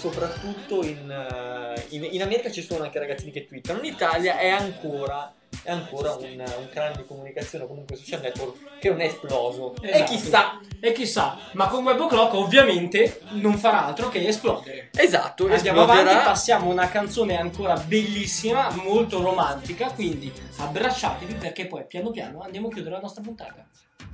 [SPEAKER 4] in America ci sono anche ragazzini che twittano. In Italia è ancora un canale di comunicazione, comunque social network, che non è esploso.
[SPEAKER 2] Esatto. E chissà, ma con Web O'Clock ovviamente non farà altro che esplodere.
[SPEAKER 4] Esatto,
[SPEAKER 2] Andiamo
[SPEAKER 4] esploderà.
[SPEAKER 2] avanti, passiamo a una canzone ancora bellissima, molto romantica, quindi abbracciatevi perché poi piano piano andiamo a chiudere la nostra puntata.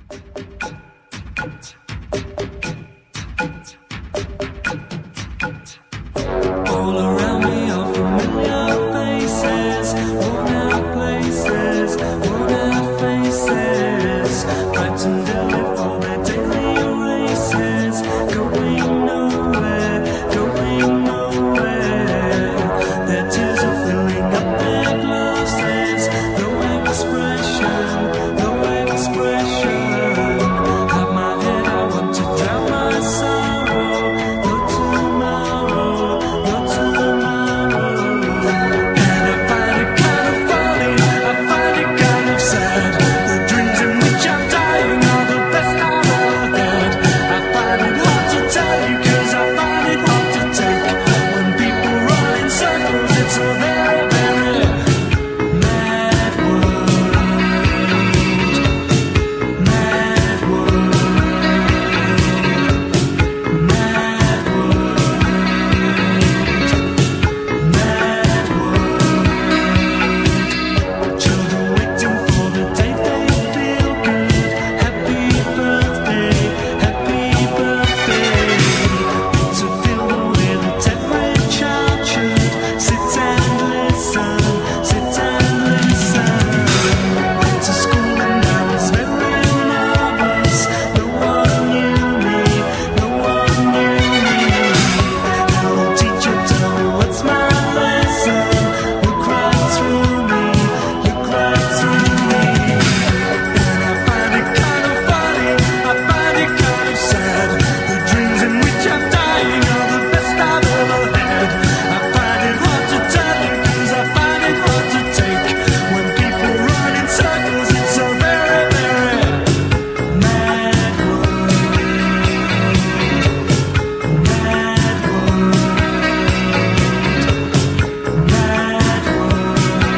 [SPEAKER 1] All around me are familiar faces, worn out places, worn out faces, frightened to live for their daily races, going nowhere, going nowhere. Their tears are filling up their glasses, no expression, no expression. Have my head, I want to drown my sorrow, no tomorrow, no tomorrow. And I find it kind of funny, I find it kind of sad. The dreams in which I'm dying are the best I've ever had. I find it hard to tell you, 'cause I find it hard to take. When people run in circles, it's a very, very mad world. Mad world. Mad world. Mad world. Children waiting for the day they feel good. Happy birthday, happy birthday. To feel the way that every child should. Sit and listen, sit and listen. Went to school and I was very nervous. No one knew me, no one knew me. Hello teacher, tell me what's my lesson. Look right through me, look right through me. And I find it kind of funny, I find it kind of sad. The dreams in which I'm dying are the best I've ever had. I find it hard to tell you, 'cause I find it hard to take. When people run in circles, it's a very, very mad world. Mad world. Mad world.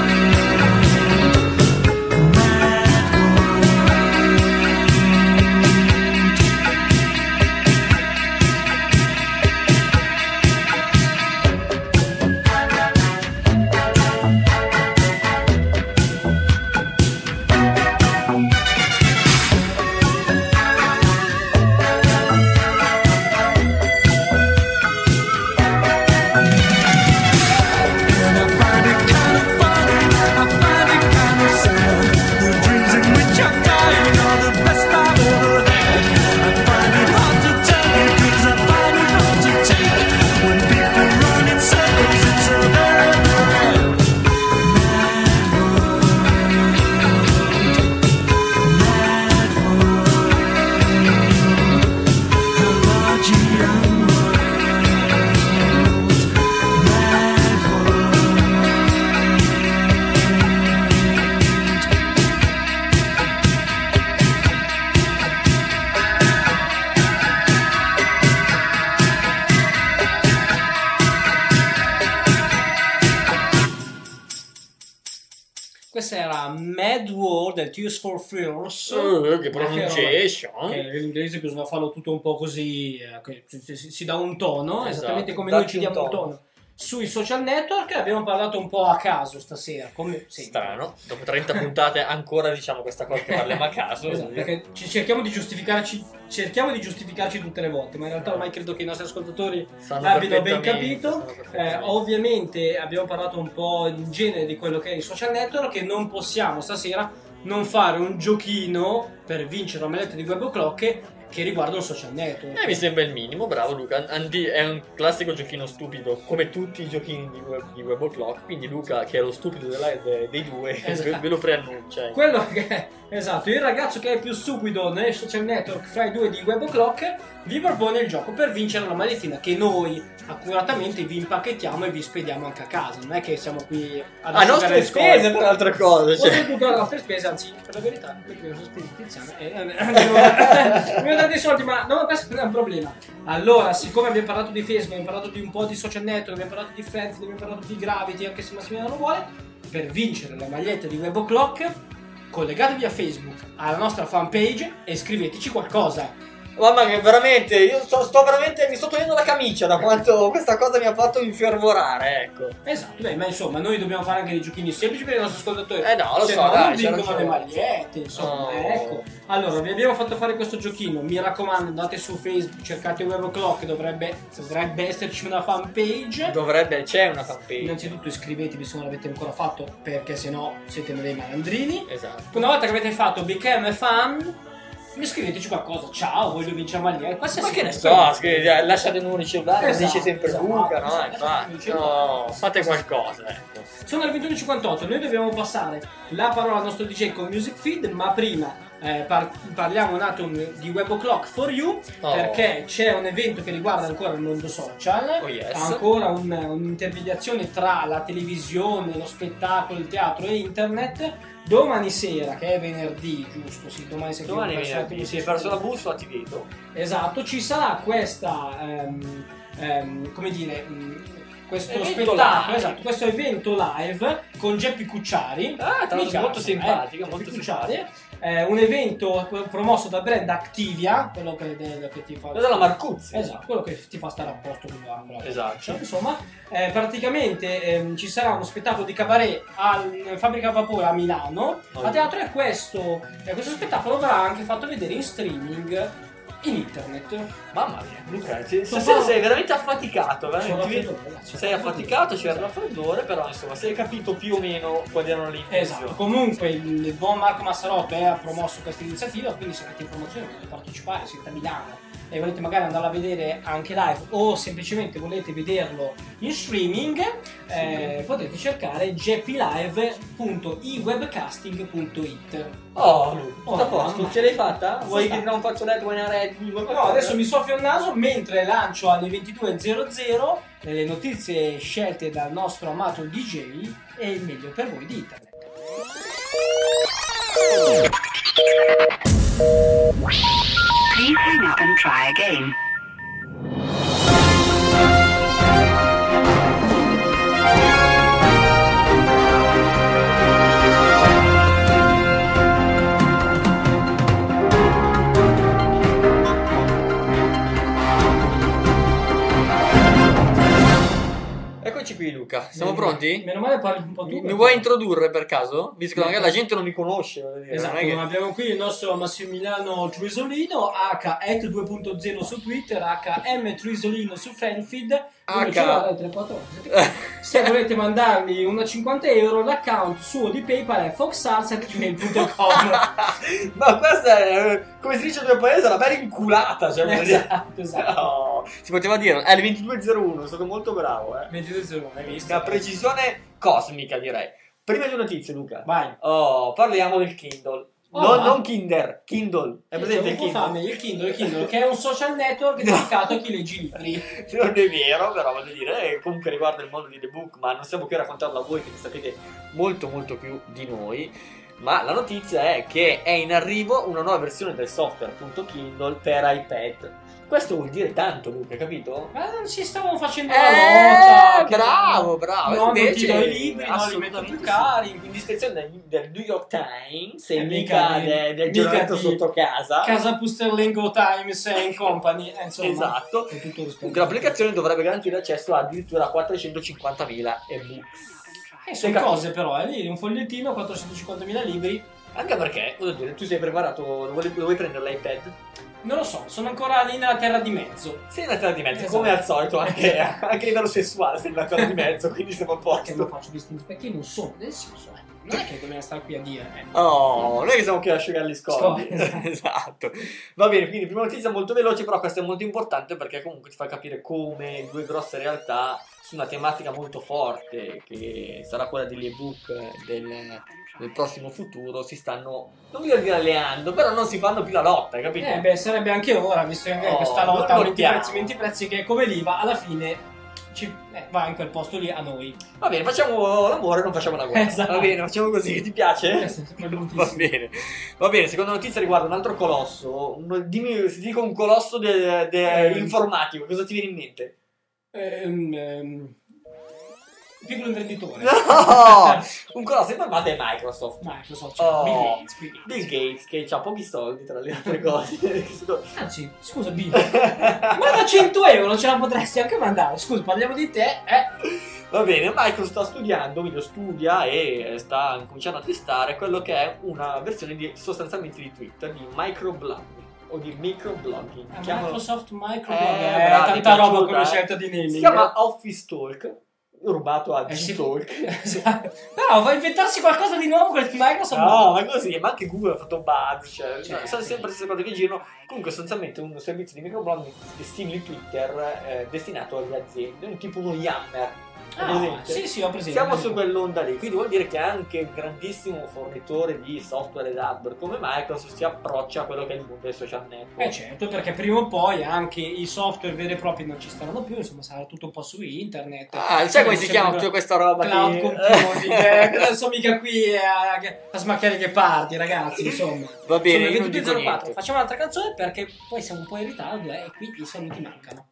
[SPEAKER 1] And I find it kind of funny, I find it kind of sad. The dreams in which I'm dying are the best I've ever had. I find it hard to tell you, 'cause I find it hard to take. When people run in circles, it's a very, very mad world. Mad world. A Hallagian world. Mad world.
[SPEAKER 2] Questa era Mad World del Tears for Fears.
[SPEAKER 4] Che pronunciation.
[SPEAKER 2] Che l'inglese bisogna farlo tutto un po' così, che si dà un tono,
[SPEAKER 4] Esatto,
[SPEAKER 2] esattamente come
[SPEAKER 4] dacci
[SPEAKER 2] noi ci
[SPEAKER 4] un
[SPEAKER 2] diamo un
[SPEAKER 4] tono.
[SPEAKER 2] tono. Sui social network abbiamo parlato un po' a caso stasera, come sempre.
[SPEAKER 4] Strano. Dopo 30 puntate ancora diciamo questa cosa che parliamo a caso.
[SPEAKER 2] Esatto, perché cerchiamo di giustificarci tutte le volte, ma in realtà ormai credo che i nostri ascoltatori
[SPEAKER 4] Sanno
[SPEAKER 2] abbiano ben
[SPEAKER 4] perfettamente,
[SPEAKER 2] capito.
[SPEAKER 4] sanno perfettamente.
[SPEAKER 2] Ovviamente abbiamo parlato un po' in genere di quello che è i social network, e non possiamo stasera non fare un giochino per vincere la maglietta di Web O'Clock che riguarda un social network.
[SPEAKER 4] Mi sembra il minimo, bravo Luca. È un classico giochino stupido, come tutti i giochini di Web O'Clock. Quindi Luca, che è lo stupido dei due,
[SPEAKER 2] Esatto.
[SPEAKER 4] ve lo preannuncia.
[SPEAKER 2] Quello che esatto, il ragazzo che è più stupido nel social network fra i due di Web O'Clock vi propone il gioco per vincere una magliettina che noi accuratamente vi impacchettiamo e vi spediamo anche a casa. Non è che siamo qui ad
[SPEAKER 4] A nostre spese, per altre cose. Cioè.
[SPEAKER 2] Oltretutto alle nostre spese, anzi, per la verità, perché le spese di Tiziana mi date i soldi, ma no, questo non è un problema. Allora, siccome abbiamo parlato di Facebook, abbiamo parlato di un po' di social network, abbiamo parlato di Friends, abbiamo parlato di Gravity, anche se Massimiliano lo vuole, per vincere la maglietta di Web O'Clock, collegatevi a Facebook, alla nostra fanpage e scriveteci qualcosa.
[SPEAKER 4] Mamma che veramente, io sto veramente, mi sto togliendo la camicia da quanto questa cosa mi ha fatto infervorare, ecco.
[SPEAKER 2] Esatto, beh, ma insomma, noi dobbiamo fare anche dei giochini semplici per i nostri ascoltatori.
[SPEAKER 4] No, lo
[SPEAKER 2] se
[SPEAKER 4] so,
[SPEAKER 2] no,
[SPEAKER 4] dai,
[SPEAKER 2] non vincono
[SPEAKER 4] c'è
[SPEAKER 2] le
[SPEAKER 4] ragione.
[SPEAKER 2] magliette, insomma,
[SPEAKER 4] Oh.
[SPEAKER 2] ecco. Allora, vi abbiamo fatto fare questo giochino, mi raccomando, andate su Facebook, cercate Web O'Clock, dovrebbe esserci una fanpage.
[SPEAKER 4] C'è una fanpage.
[SPEAKER 2] Innanzitutto iscrivetevi se non l'avete ancora fatto, perché sennò siete dei malandrini.
[SPEAKER 4] Esatto.
[SPEAKER 2] Una volta che avete fatto Become a Fan, scriveteci qualcosa, ciao, voglio vincere maglietta, qualsiasi
[SPEAKER 4] Ma che ne
[SPEAKER 2] cosa.
[SPEAKER 4] so, lasciate il numero di cellulare,
[SPEAKER 2] Esatto,
[SPEAKER 4] dice sempre
[SPEAKER 2] esatto,
[SPEAKER 4] Luca, no?
[SPEAKER 2] esatto,
[SPEAKER 4] Infatti,
[SPEAKER 2] esatto.
[SPEAKER 4] no, fate qualcosa, ecco.
[SPEAKER 2] Sono le 21.58, noi dobbiamo passare la parola al nostro DJ con Music Feed, ma prima parliamo un attimo di Web O'Clock for You,
[SPEAKER 4] Oh.
[SPEAKER 2] perché c'è un evento che riguarda ancora il mondo social,
[SPEAKER 4] Oh, yes.
[SPEAKER 2] ancora un'intermediazione tra la televisione, lo spettacolo, il teatro e internet. Domani sera, che è venerdì, giusto? Sì, domani sera.
[SPEAKER 4] Domani
[SPEAKER 2] che ho perso
[SPEAKER 4] venerdì,
[SPEAKER 2] l'attimo,
[SPEAKER 4] si è perso la bussola, ti vedo.
[SPEAKER 2] Esatto, ci sarà questa, come dire, questo
[SPEAKER 4] Evento
[SPEAKER 2] spettacolo,
[SPEAKER 4] live.
[SPEAKER 2] esatto, questo evento live con Geppi Cucciari.
[SPEAKER 4] Ah, tra l'altro
[SPEAKER 2] Mica,
[SPEAKER 4] molto simpatica,
[SPEAKER 2] Geppi
[SPEAKER 4] molto
[SPEAKER 2] Cucciari. Un evento promosso dal brand Activia, quello che ti fa.
[SPEAKER 4] Quella è la Marcuzzi.
[SPEAKER 2] Esatto, quello che ti fa stare a posto con la
[SPEAKER 4] Esatto.
[SPEAKER 2] insomma, praticamente ci sarà uno spettacolo di cabaret al Fabbrica Vapore a Milano, a teatro, e questo spettacolo verrà anche fatto vedere in streaming in internet.
[SPEAKER 4] Mamma mia, Luca, stasera sei veramente affaticato, veramente. Sei affaticato, c'era il raffreddore, però insomma, sei capito più o meno quali erano le intenzioni.
[SPEAKER 2] Esatto, comunque il buon Marco Massarotto ha promosso questa iniziativa, quindi se avete informazioni potete partecipare, siete a Milano e volete magari andarla a vedere anche live o semplicemente volete vederlo in streaming, potete cercare gplive.iwebcasting.it.
[SPEAKER 4] Oh, Luca,
[SPEAKER 2] Oh,
[SPEAKER 4] sta a posto,
[SPEAKER 2] mamma.
[SPEAKER 4] ce l'hai fatta? Vuoi
[SPEAKER 2] Sta.
[SPEAKER 4] che non faccio letto red?
[SPEAKER 2] No, adesso mi soffio il naso mentre lancio alle 22.00 le notizie scelte dal nostro amato DJ e il meglio per voi di internet.
[SPEAKER 5] Please hang up and try again.
[SPEAKER 4] Eccoci qui Luca, siamo pronti?
[SPEAKER 2] Meno male parli un po' tu.
[SPEAKER 4] Mi vuoi introdurre per caso? Visto che magari la gente non mi conosce, voglio dire,
[SPEAKER 2] Esatto,
[SPEAKER 4] non è che...
[SPEAKER 2] abbiamo qui il nostro Massimiliano Trisolino, H@2.0 su Twitter, HM Trisolino su Fanfeed. Se volete mandarmi una 50 euro, l'account suo di PayPal è foxarts@gmail.com.
[SPEAKER 4] Ma questa è, come si dice nel mio paese, una bella inculata, cioè, voglio dire.
[SPEAKER 2] Esatto.
[SPEAKER 4] No, si poteva dire, è alle 22.01, è stato molto bravo,
[SPEAKER 2] 22.01, hai visto?
[SPEAKER 4] Una precisione cosmica, direi. Prima di notizie, Luca.
[SPEAKER 2] Vai.
[SPEAKER 4] Parliamo del Kindle.
[SPEAKER 2] Oh,
[SPEAKER 4] non Kinder, Kindle. È presente il Kindle?
[SPEAKER 2] Il Kindle, che è un social network dedicato a chi legge libri.
[SPEAKER 4] Non è vero, però voglio dire, comunque riguarda il mondo di The Book, ma non stiamo qui a raccontarlo a voi che ne sapete molto molto più di noi. Ma la notizia è che è in arrivo una nuova versione del software appunto Kindle per iPad. Questo vuol dire tanto, Luca, capito?
[SPEAKER 2] Ma non ci stavamo facendo la nota.
[SPEAKER 4] Bravo.
[SPEAKER 2] No,
[SPEAKER 4] Invece,
[SPEAKER 2] non ti do i libri, non li metto più cari.
[SPEAKER 4] In discrezione del New York Times e
[SPEAKER 2] mica
[SPEAKER 4] mica
[SPEAKER 2] di-
[SPEAKER 4] del
[SPEAKER 2] mica
[SPEAKER 4] giornaletto
[SPEAKER 2] di-
[SPEAKER 4] sotto casa.
[SPEAKER 2] Casa Pusterlengo Times and Company, insomma.
[SPEAKER 4] Esatto.
[SPEAKER 2] Con tutto il rispetto.
[SPEAKER 4] Comunque l'applicazione dovrebbe garantire accesso a addirittura 450.000 ebooks.
[SPEAKER 2] Sono cose però, lì un fogliettino, 450.000 libri.
[SPEAKER 4] Anche perché, voglio dire, tu sei preparato, lo vuoi prendere l'iPad?
[SPEAKER 2] Non lo so, sono ancora lì nella terra di mezzo.
[SPEAKER 4] Sei nella terra di mezzo,
[SPEAKER 2] Esatto.
[SPEAKER 4] come al solito, anche a livello sessuale sei nella terra di mezzo, quindi siamo a
[SPEAKER 2] Perché non
[SPEAKER 4] posto.
[SPEAKER 2] faccio distinzione? Perché non sono, nel senso, non è che dobbiamo stare qui a dire.
[SPEAKER 4] Oh, non è che siamo qui a asciugare gli scogli.
[SPEAKER 2] Scogli.
[SPEAKER 4] Esatto. Va bene, quindi prima notizia molto veloce, però questa è molto importante perché comunque ti fa capire come due grosse realtà su una tematica molto forte, che sarà quella degli ebook del prossimo futuro, si stanno, non voglio dire alleando, però non si fanno più la lotta, capito?
[SPEAKER 2] Beh, sarebbe anche ora, visto che anche
[SPEAKER 4] Oh,
[SPEAKER 2] questa
[SPEAKER 4] non
[SPEAKER 2] lotta
[SPEAKER 4] lo
[SPEAKER 2] aumenti
[SPEAKER 4] chiamo.
[SPEAKER 2] i prezzi che è come l'IVA, alla fine va in quel posto lì a noi.
[SPEAKER 4] Va bene, facciamo l'amore, non facciamo la guerra.
[SPEAKER 2] Esatto.
[SPEAKER 4] Va bene, facciamo così, ti piace?
[SPEAKER 2] Questo è sempre
[SPEAKER 4] Va
[SPEAKER 2] bruttissimo.
[SPEAKER 4] bene, va bene. Seconda notizia riguarda un altro colosso. Dimmi, se ti dico un colosso informatico, cosa ti viene in mente?
[SPEAKER 2] Piccolo imprenditore.
[SPEAKER 4] No! Un colosso informatico è Microsoft.
[SPEAKER 2] Microsoft,
[SPEAKER 4] Oh.
[SPEAKER 2] Bill Gates.
[SPEAKER 4] Bill Gates, che ha pochi soldi tra le altre cose.
[SPEAKER 2] Anzi, scusa Bill, guarda 100 euro ce la potresti anche mandare. Scusa, parliamo di te,
[SPEAKER 4] Va bene, Microsoft sta studiando, meglio studia e sta cominciando a testare quello che è una versione sostanzialmente di Twitter, di microblogging o di microblogging.
[SPEAKER 2] Microsoft Microblog,
[SPEAKER 4] bravi,
[SPEAKER 2] tanta roba
[SPEAKER 4] piaciuta,
[SPEAKER 2] come scelta di naming.
[SPEAKER 4] Si chiama Office Talk, rubato a
[SPEAKER 2] sì.
[SPEAKER 4] G-Talk.
[SPEAKER 2] Però vuoi inventarsi qualcosa di nuovo quel Microsoft?
[SPEAKER 4] No, ma così, ma anche Google ha fatto buzz, cioè,
[SPEAKER 2] Certo.
[SPEAKER 4] sono sempre le stesse cose che girano. Comunque sostanzialmente un servizio di microblogging simile Twitter destinato alle aziende, tipo uno Yammer.
[SPEAKER 2] Sì, ho presente.
[SPEAKER 4] Siamo su quell'onda lì, quindi vuol dire che anche un grandissimo fornitore di software ed hardware come Microsoft si approccia a quello che è il mondo dei social network.
[SPEAKER 2] Certo, perché prima o poi anche i software veri e propri non ci staranno più, insomma sarà tutto un po' su internet.
[SPEAKER 4] Sai come si chiama tutta questa roba?
[SPEAKER 2] Cloud computing, non sono mica qui a smacchiare che parti, ragazzi, insomma.
[SPEAKER 4] Va bene,
[SPEAKER 2] Sono
[SPEAKER 4] io non dico
[SPEAKER 2] 22.04.
[SPEAKER 4] niente.
[SPEAKER 2] Facciamo un'altra canzone perché poi siamo un po' in ritardo e qui i saluti mancano.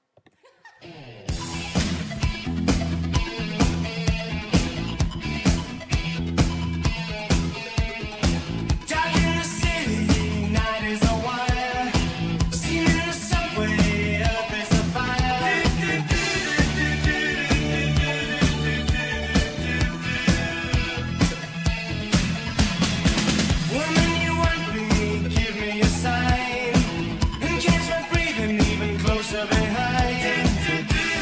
[SPEAKER 6] Closer behind.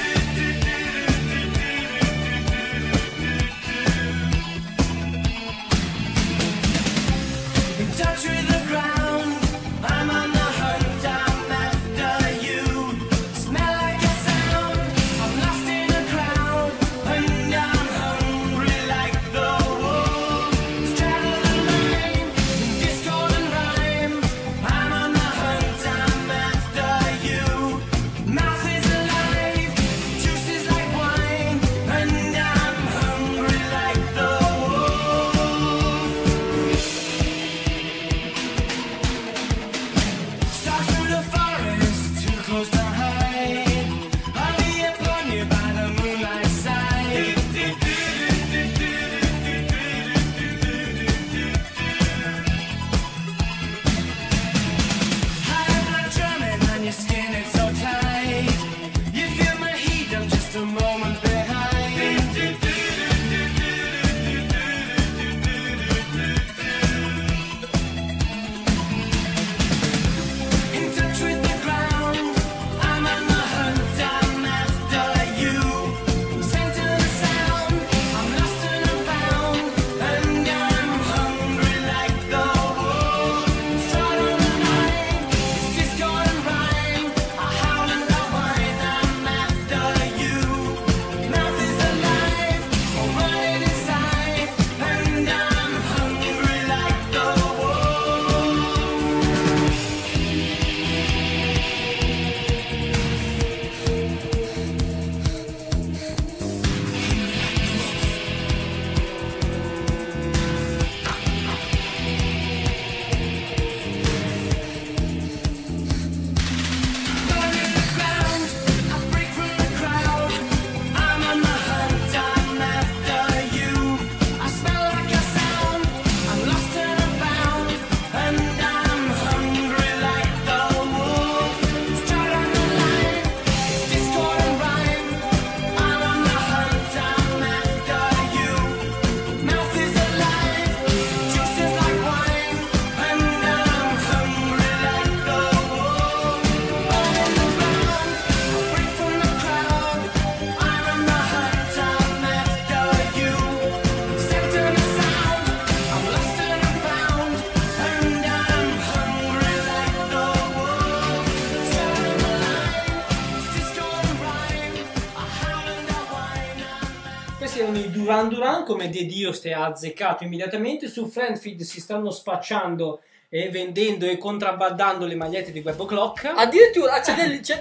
[SPEAKER 2] Duran Duran, come De Dio ste azzeccato immediatamente. Su Friendfeed si stanno spacciando e vendendo e contrabbandando le magliette di Web O'Clock.
[SPEAKER 4] Addirittura c'è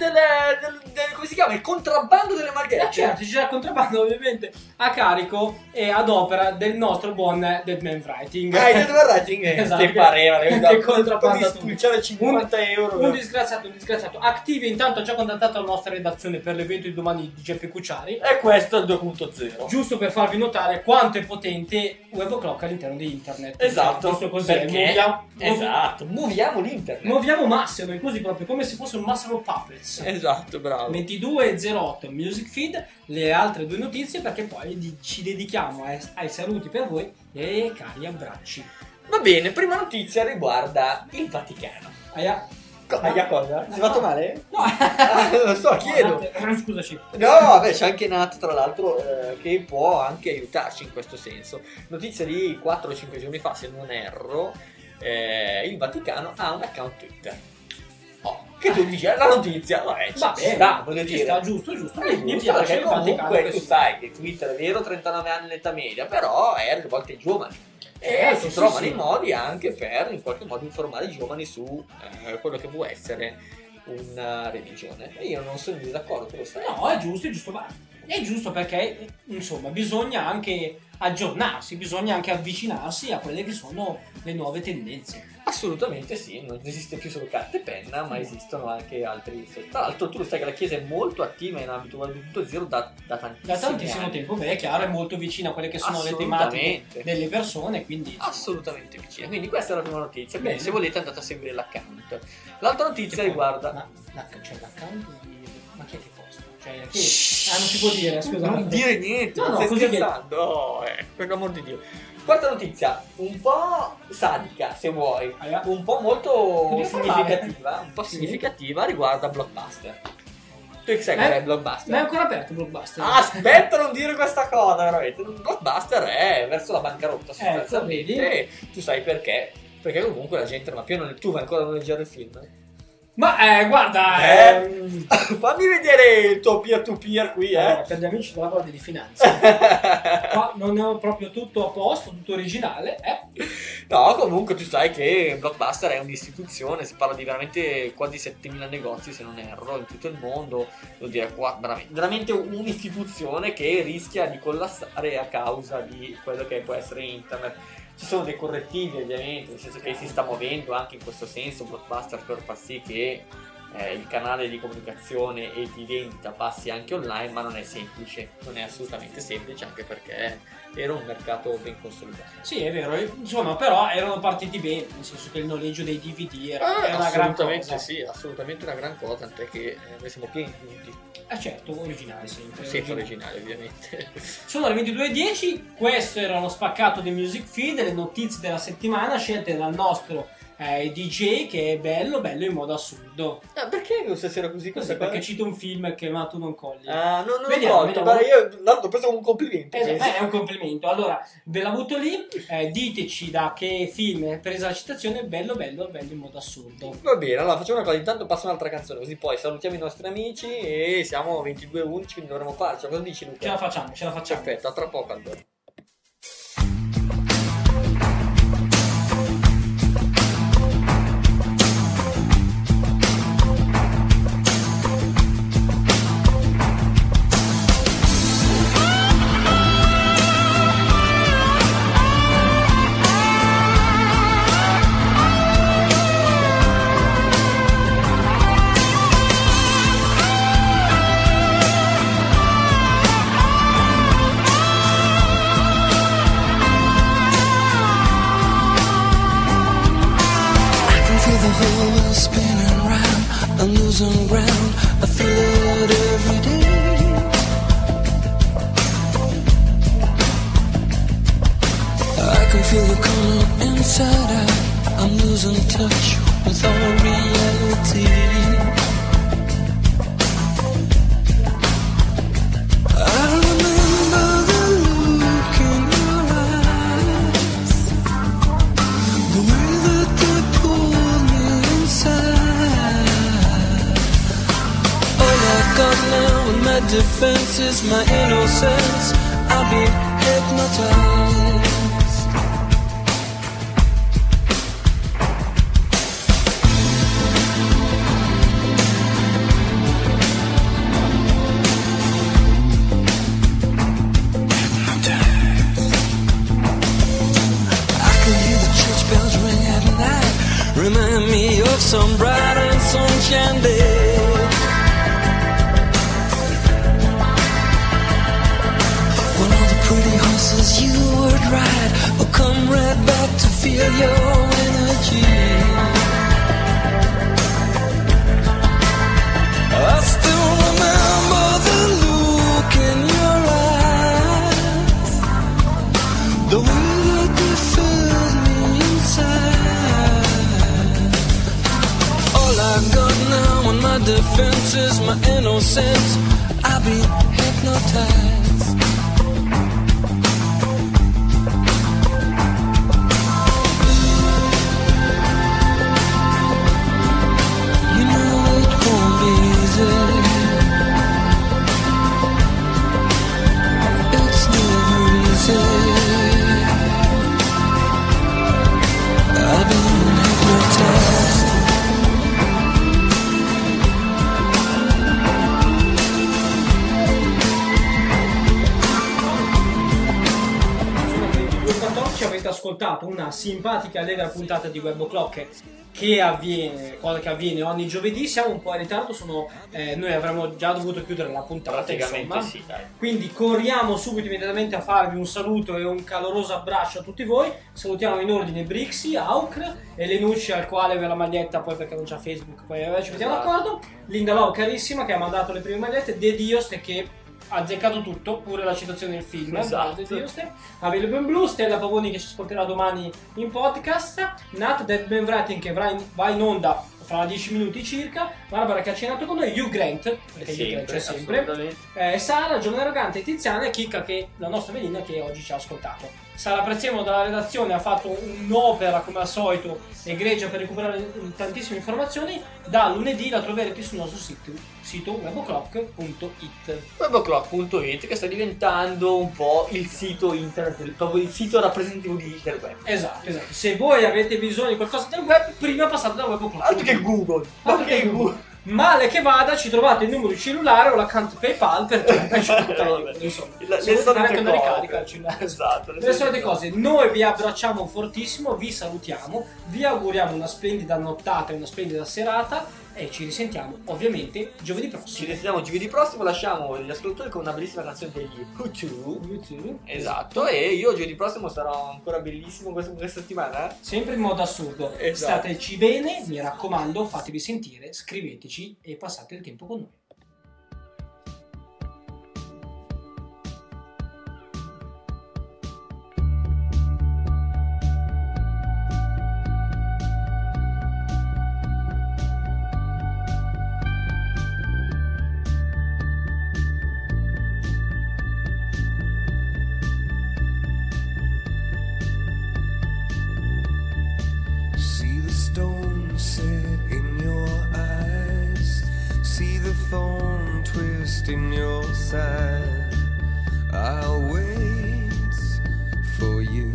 [SPEAKER 4] come si chiama? Il contrabbando delle magliette.
[SPEAKER 2] Certo, c'è il contrabbando ovviamente a carico e ad opera del nostro buon Deadman Writing.
[SPEAKER 4] Il Deadman Writing
[SPEAKER 2] Esatto,
[SPEAKER 4] che pareva
[SPEAKER 2] che contrabbanda
[SPEAKER 4] di spulciare 50 euro.
[SPEAKER 2] Un disgraziato. Active intanto ha già contattato la nostra redazione per l'evento di domani di Geppe Cucciari.
[SPEAKER 4] E questo è il 2.0.
[SPEAKER 2] Giusto per farvi notare quanto è potente Web O'Clock all'interno di internet.
[SPEAKER 4] Esatto.
[SPEAKER 2] Giusto così.
[SPEAKER 4] Perché muoviamo l'internet.
[SPEAKER 2] Muoviamo masse, noi così proprio come se fosse un Master of Puppets.
[SPEAKER 4] Esatto, bravo.
[SPEAKER 2] 22.08 Music Feed, le altre due notizie, perché poi ci dedichiamo ai saluti per voi e cari abbracci.
[SPEAKER 4] Va bene, prima notizia riguarda il Vaticano.
[SPEAKER 2] Aia.
[SPEAKER 4] Cosa? Si è fatto male?
[SPEAKER 2] No.
[SPEAKER 4] Non lo so, chiedo.
[SPEAKER 2] Scusaci.
[SPEAKER 4] No, vabbè, c'è anche Nat, tra l'altro, che può anche aiutarci in questo senso. Notizia di 4 o 5 giorni fa, se non erro, il Vaticano ha un account Twitter. Che tu dici, la notizia, vabbè, ci sta, voglio dire.
[SPEAKER 2] Sta, giusto.
[SPEAKER 4] Mi piace, perché comunque tu sai che Twitter è vero, 39 anni l'età media, però è alle volte giovani. E si trovano i modi anche per in qualche modo informare i giovani su quello che può essere una religione. E io non sono in disaccordo, tu lo sai.
[SPEAKER 2] No, è giusto, ma è giusto perché, insomma, bisogna anche aggiornarsi, bisogna anche avvicinarsi a quelle che sono le nuove tendenze.
[SPEAKER 4] Assolutamente sì, non esiste più solo carta e penna, ma esistono anche altri. Tra l'altro tu lo sai che la Chiesa è molto attiva in ambito Web 2.0 da tantissimo
[SPEAKER 2] anni. Tempo, beh, è chiaro, è molto vicina a quelle che sono le tematiche delle persone, quindi
[SPEAKER 4] assolutamente vicina. Quindi questa è la prima notizia. Bene, se volete andate a seguire l'account. L'altra notizia riguarda
[SPEAKER 2] c'è l'account ma chi è che posta? Cioè, non si può dire, scusa.
[SPEAKER 4] Non dire niente,
[SPEAKER 2] no,
[SPEAKER 4] stai
[SPEAKER 2] così
[SPEAKER 4] scherzando. Per l'amor di Dio. Quarta notizia, un po' sadica se vuoi, un po' molto significativa, riguarda Blockbuster. Tu che sai che è Blockbuster?
[SPEAKER 2] Ma è ancora aperto Blockbuster?
[SPEAKER 4] Aspetta, non dire questa cosa, veramente. Blockbuster è verso la bancarotta sostanzialmente. Tu sai perché? Perché comunque la gente non ha più. Tu vai ancora a noleggiare il film?
[SPEAKER 2] Ma guarda,
[SPEAKER 4] fammi vedere il tuo peer-to-peer qui,
[SPEAKER 2] per gli amici della Guardia di Finanza. Qua non è proprio tutto a posto, tutto originale,
[SPEAKER 4] No, comunque tu sai che Blockbuster è un'istituzione, si parla di veramente quasi 7.000 negozi, se non erro, in tutto il mondo. Vuol dire qua veramente un'istituzione che rischia di collassare a causa di quello che può essere internet. Ci sono dei correttivi ovviamente, nel senso che si sta muovendo anche in questo senso Blockbuster per far sì che il canale di comunicazione e di vendita passi anche online, ma non è semplice, non è assolutamente semplice, anche perché era un mercato ben consolidato.
[SPEAKER 2] Sì, è vero, insomma, però erano partiti bene, nel senso che il noleggio dei DVD era una gran cosa.
[SPEAKER 4] Sì, assolutamente una gran cosa, tant'è che noi siamo pieni di tutti.
[SPEAKER 2] Certo, originale sempre.
[SPEAKER 4] Sempre originale, ovviamente.
[SPEAKER 2] Sono le 22.10, questo era lo spaccato di Music Feed, le notizie della settimana scelte dal nostro DJ, che è bello in modo assurdo.
[SPEAKER 4] Perché questa sera così?
[SPEAKER 2] Perché cito un film che ma tu non cogli.
[SPEAKER 4] Non l'ho colto, ma io l'ho preso come un complimento.
[SPEAKER 2] È un complimento. Allora, ve la butto lì, diteci da che film è presa la citazione, bello in modo assurdo.
[SPEAKER 4] Va bene, allora facciamo una cosa, intanto passo un'altra canzone, così poi salutiamo i nostri amici e siamo 22.11, quindi dovremo farcela. Cosa dici, Luca?
[SPEAKER 2] Ce la facciamo.
[SPEAKER 4] Perfetto, a tra poco allora.
[SPEAKER 1] Defense is my innocence. I've been hit
[SPEAKER 6] hypnotized. Remind me of some bright and sunshine day. When all the pretty horses you would ride will come right back to feel your energy. I still remember the look in your eyes, the way that you filled me inside. All I've got now on my defense is my innocence. I'll be hypnotized. You know it won't be easy. It's never easy. I've been hypnotized.
[SPEAKER 2] Avete ascoltato una simpatica e allegra puntata di Web O'Clock che avviene, cosa che avviene ogni giovedì. Siamo un po' in ritardo, noi avremmo già dovuto chiudere la puntata,
[SPEAKER 4] Praticamente
[SPEAKER 2] insomma.
[SPEAKER 4] sì, dai.
[SPEAKER 2] Quindi corriamo subito immediatamente a farvi un saluto e un caloroso abbraccio a tutti voi. Salutiamo in ordine Brixi, Aukr e Lenucci, al quale aveva la maglietta, poi perché non c'ha Facebook, poi ci mettiamo d'accordo. Linda Love carissima, che ha mandato le prime magliette. De Dioste, che ha azzeccato tutto, pure la citazione del film.
[SPEAKER 4] Esatto.
[SPEAKER 2] Available in Blue, Stella Pavoni che ci ascolterà domani in podcast, Nat Dead Man Writing che va in onda fra 10 minuti circa, Barbara che ha cenato con noi, Hugh Grant, perché Hugh Grant c'è sempre, Sara, Giovanni Arrogante, Tiziana e Chicca, che la nostra Melina, che oggi ci ha ascoltato. Sara Prezzemolo dalla redazione ha fatto un'opera come al solito egregia per recuperare tantissime informazioni. Da lunedì la troverete sul nostro sito weboclock.it.
[SPEAKER 4] Weboclock.it, che sta diventando un po' il sito internet, proprio il sito rappresentativo del web.
[SPEAKER 2] Esatto. Se voi avete bisogno di qualcosa del web, prima passate da Weboclock.
[SPEAKER 4] Altro che Google.
[SPEAKER 2] Male che vada, ci trovate il numero di cellulare o l'account PayPal, perché ci insomma,
[SPEAKER 4] le solite
[SPEAKER 2] una ricarica al cellulare.
[SPEAKER 4] Esatto,
[SPEAKER 2] le solite cose. Noi vi abbracciamo fortissimo, vi salutiamo, vi auguriamo una splendida nottata e una splendida serata e ci risentiamo ovviamente giovedì prossimo.
[SPEAKER 4] Ci risentiamo giovedì prossimo, lasciamo gli ascoltatori con una bellissima canzone degli U2. Esatto, e io giovedì prossimo sarò ancora bellissimo questa settimana.
[SPEAKER 2] Sempre in modo assurdo.
[SPEAKER 4] Esatto.
[SPEAKER 2] Stateci bene, mi raccomando, fatevi sentire, scriveteci e passate il tempo con noi.
[SPEAKER 6] In your side, I'll wait for you.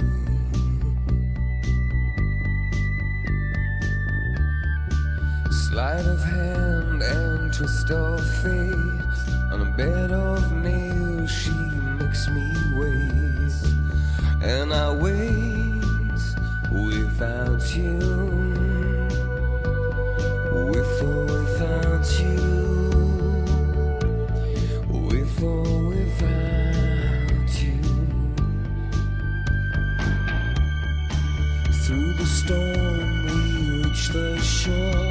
[SPEAKER 6] Sleight of hand and twist of fate. On a bed of nails, she makes me wait, and I wait without you, with or without you. With or without you. Through the storm we reach the shore.